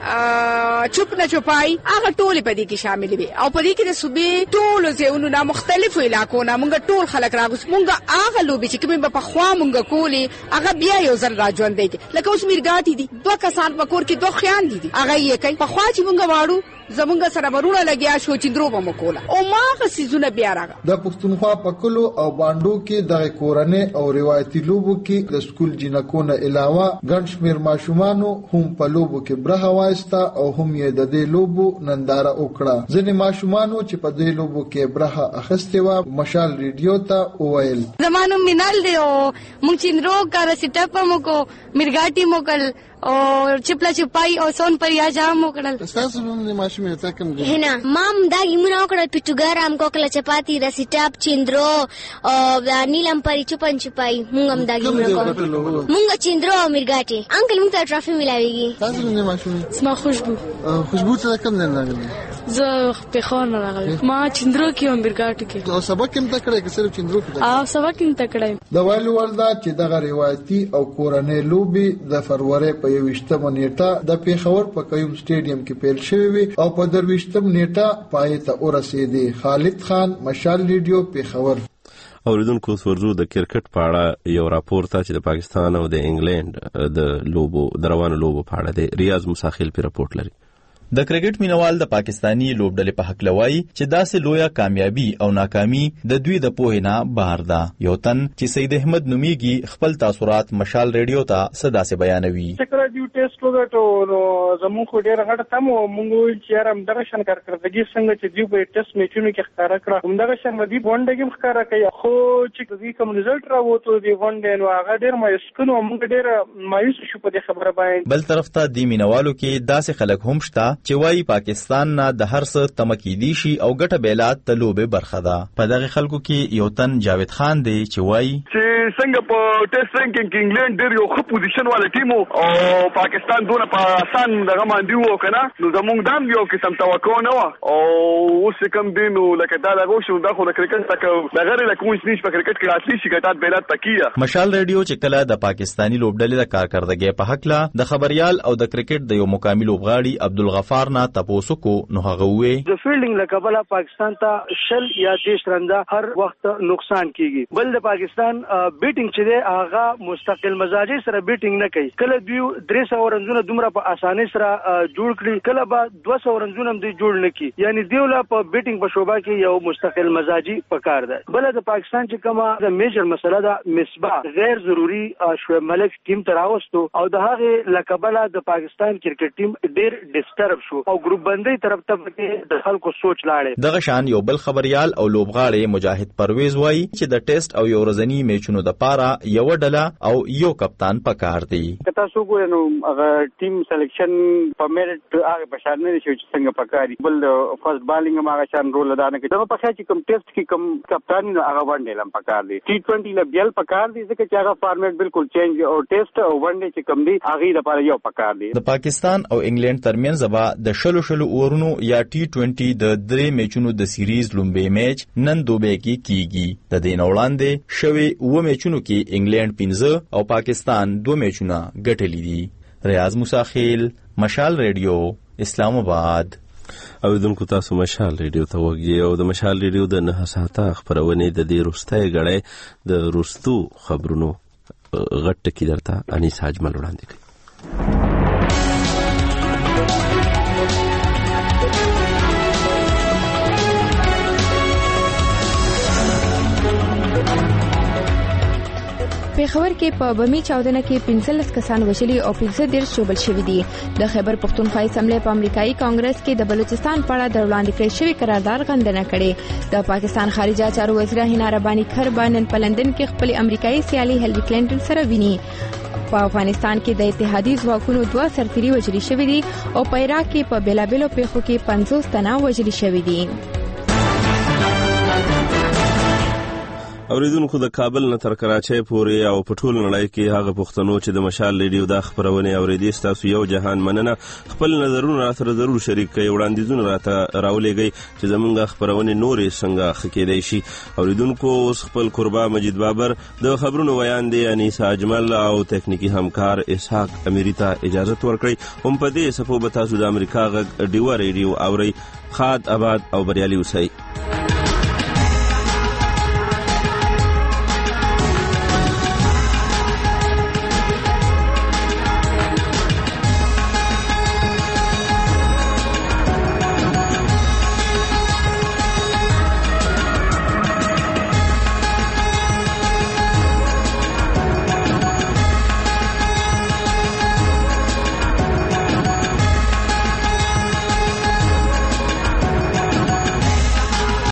چوپ نه چوپای هغه ټول په دې کې شامل وي او په دې کې د صوبې ټول ځایونو نه مختلفو علاقو نه مونږ ټول خلک راغوس مونږ هغه لوبې چې کومه په خوا مونږ کولې هغه بیا یو ځل راځوندې دي لکه اوس میرګاټي دي دوه کسان په کور کې دوه خیان دي هغه یې کوي په خوا چې مونږ واړو زمونږ سره ورونه لګیا شو چې درو به مکوله او ماغه سيزونه بیا راغله. د پښتونخوا په کلو او باندو کې د کورنۍ او روایتي لوبو کې د سکول جنکو نه علاوه ګڼ شمېر ماشومانو هم په لوبو کې برخه واخیسته او هم یې د دې لوبو ننداره وکړه. ځینې ماشومانو چې په دې لوبو کې برخه اخیستې وه مشال ریډیو ته وویل زمانو مینال دی او مونږ چندرو کار سیټاپ مو کو میرګاټي موکل او چپلا چپای او سون پر یا جام وکړل. تاسو هم د ماشومې ته کوم دي؟ هنا مام دا ګیمونه وکړل پیټوګرام کوکلا چپاتی رسیټاپ چندرو او نیلم پری چپن چپای مونږ هم دا ګیمونه کوو. مونږ چندرو او میرګاټي انکل مونږ ته ټرافي ملاويږي. تاسو هم د ماشومې؟ اسمه خوشبو. خوشبو ته کوم ځای راغلی؟ زه په خان راغلی. ما چندرو کې او میرګاټي کې. او سبق هم تکړه کې صرف چندرو کې؟ او سبق هم تکړه. د ویلو ولدا چې دغه روایتي او کورنۍ لوبې د فروری په یوشتمه نیټه د پیښور په قیوم سټیډیم کې پیل شوې وي او په درویشتم نیټه پای ته ورسېدې. خالد خان، مشال ریډیو، پیښور. اوریدونکو ورزو د کرکټ په اړه یو راپور ته چې د پاکستان او د انګلند د لوبو د روانو لوبو په اړه دی ریاض مساخیل په راپورټ لري. د کرکټ مینوال د پاکستانی لوبډلې په حق لوي چې داسې لویه کامیابی او ناکامي د دوی د پوهې نه بهر ده. یو تن چې سید احمد نومیږي خپل تاثرات مشال ریډیو ته صدا سي بیانوي. څنګه دیو ټیسټ وګټو زموږ خو ډېر غټ تم مونږ چې رم دغه شان کارکړدګي څنګه چې دیو په ټیسټ میچونو کې ښکارا کړه همدغه شان دی ونډه کې ښکارا کوي خو چې دوی کوم رزلټ راووتو دی ونډه نو هغه ډېر مایوسکونو مونږ ډېر مایوس شو په دې خبره باندې. بل طرف ته دی مینوالو کې داسې خلک هم شته چې وایي پاکستان نه د هر څه تمکی دي شي او ګټه بیلات ته لوبه برخه ده. په دغه خلکو کې یو تن جاوید خان دی چې وایي چې څنګه په ټیسټ رینکینګ کې انګلند ډېر یو ښه پوزیشن والا ټیم او پاکستان دونه په آسان دغه باندې وو کنه نو زموږ دام یو قسم توقع نه و او اوس کوم دی نو لکه دا دغه شو د خو د کرکټ تک دغه لکه موږ نشي په کرکټ کې اصلي شي ګټات بیلات تکیه. مشال ریډیو چې کله د پاکستانی لوبډلې د کارکردګۍ په حق لا د خبريال او د کرکټ د یو مقامي لوبغاړي عبدالغفار نه تاسو کو نو هغه وې د فیلډینګ لکبله پاکستان ته شل یا دیش رنده هر وخت نقصان کیږي. بل د پاکستان بیټینګ چې دی هغه مستقل مزاجي سره بیټینګ نه کوي. کله دوی درې سوه رنونه دومره په اسانۍ سره جوړ کړي کله به دوه سوه رنونه دوی جوړ نه کړي یعنی دیولا په بیټینګ په شوبه کې یو مستقل مزاجي پکار ده. بل د پاکستان چې کومه د میجر مسله ده مصباح غیر ضروری شعیب ملک ټیم ته راوستو او د هغه لکبله د پاکستان کرکټ ټیم ډیر ډیسټرب شو او ګروپ بندي طرف ته د خلکو سوچ لاړې. دغه شان یو بل خبريال او لوبغاړي مجاهد پرویز وایي چې د ټیسټ او یو ورځنی میچونو میچونو د پاره یو ډله او یو کپتان پکار دی. کته سو ګورې نو هغه ټیم سلیکشن په میرټ هغه په شان نه شي چې څنګه پکاري بل فرست بالینګ ما هغه شان رول ادا نه کوي. دغه په خاطر چې کوم ټیسټ کې کوم کپتان نو هغه ون ډې لم پکار دی. ټي ټوئنټي ل بیل پکار دی ځکه چې هغه فارمیټ بالکل چینج او ټیسټ او ون ډې چې کوم دی هغه لپاره یو پکار دی. د پاکستان او انګلند ترمنځ به د شلو شلو اورونو یا ټي ټوئنټي د درې میچونو د سیریز لومبي میچ نن دوبه کې کیږي. د دین وړاندې شوي و میچونو کې انګلند پنځه او پاکستان دوه میچونه ګټلي دي. ریاض موسیخیل، مشال ریډیو، اسلام آباد. او دونکو تاسو مشال ریډیو ته وګورئ او د مشال ریډیو د نه ساعته خبرونه د دې روستای غړې د روستو خبرونو غټ کی درته انیس حاجمل وړاندې کوي. پیښور کې په بمی چاودنه کې پنځلس کسان وژلي او پنځه دیرش ژوبل شوي دي. د خیبر پښتونخوا اسمبلی په امریکایي کانګرس کې د بلوچستان په اړه د وړاندې کړی شوی قرارداد غندنه کړې. د پاکستان خارجه چارو وزیر هینا ربانی خربا نن په لندن کې خپل امریکایي سیالي هیلری کلینټن سره ویني. په افغانستان کې د اتحادیي ځواکونو دوه سرتیري وژل شوي دي او په عراق کې په بیلابیلو پیښو کې پنځوس تنه وژل شوي دي. اوریدونکو د کابل نه تر کراچۍ پورې او په ټول نړۍ کې هغه پښتنو چې د مشال ریډیو د خبرونه اوریدي ستاسو یو جهان مننه. خپل نظرونه راته ضرور شریک کړئ، وړاندیزونه راته راولېږئ چې زمونږ خبرونه نورې څنګه خکېدای شي. اوریدونکو اوس خپل قربا مجید بابر د خبرونو ویان دی انیس اجمل او تکنیکی همکار اسحاق امیری ته اجازه ورکړئ. هم په دې صفو به تاسو د امریکا غږ ډیوا ریډیو اورئ. خاد آباد او بریالي اوسئ.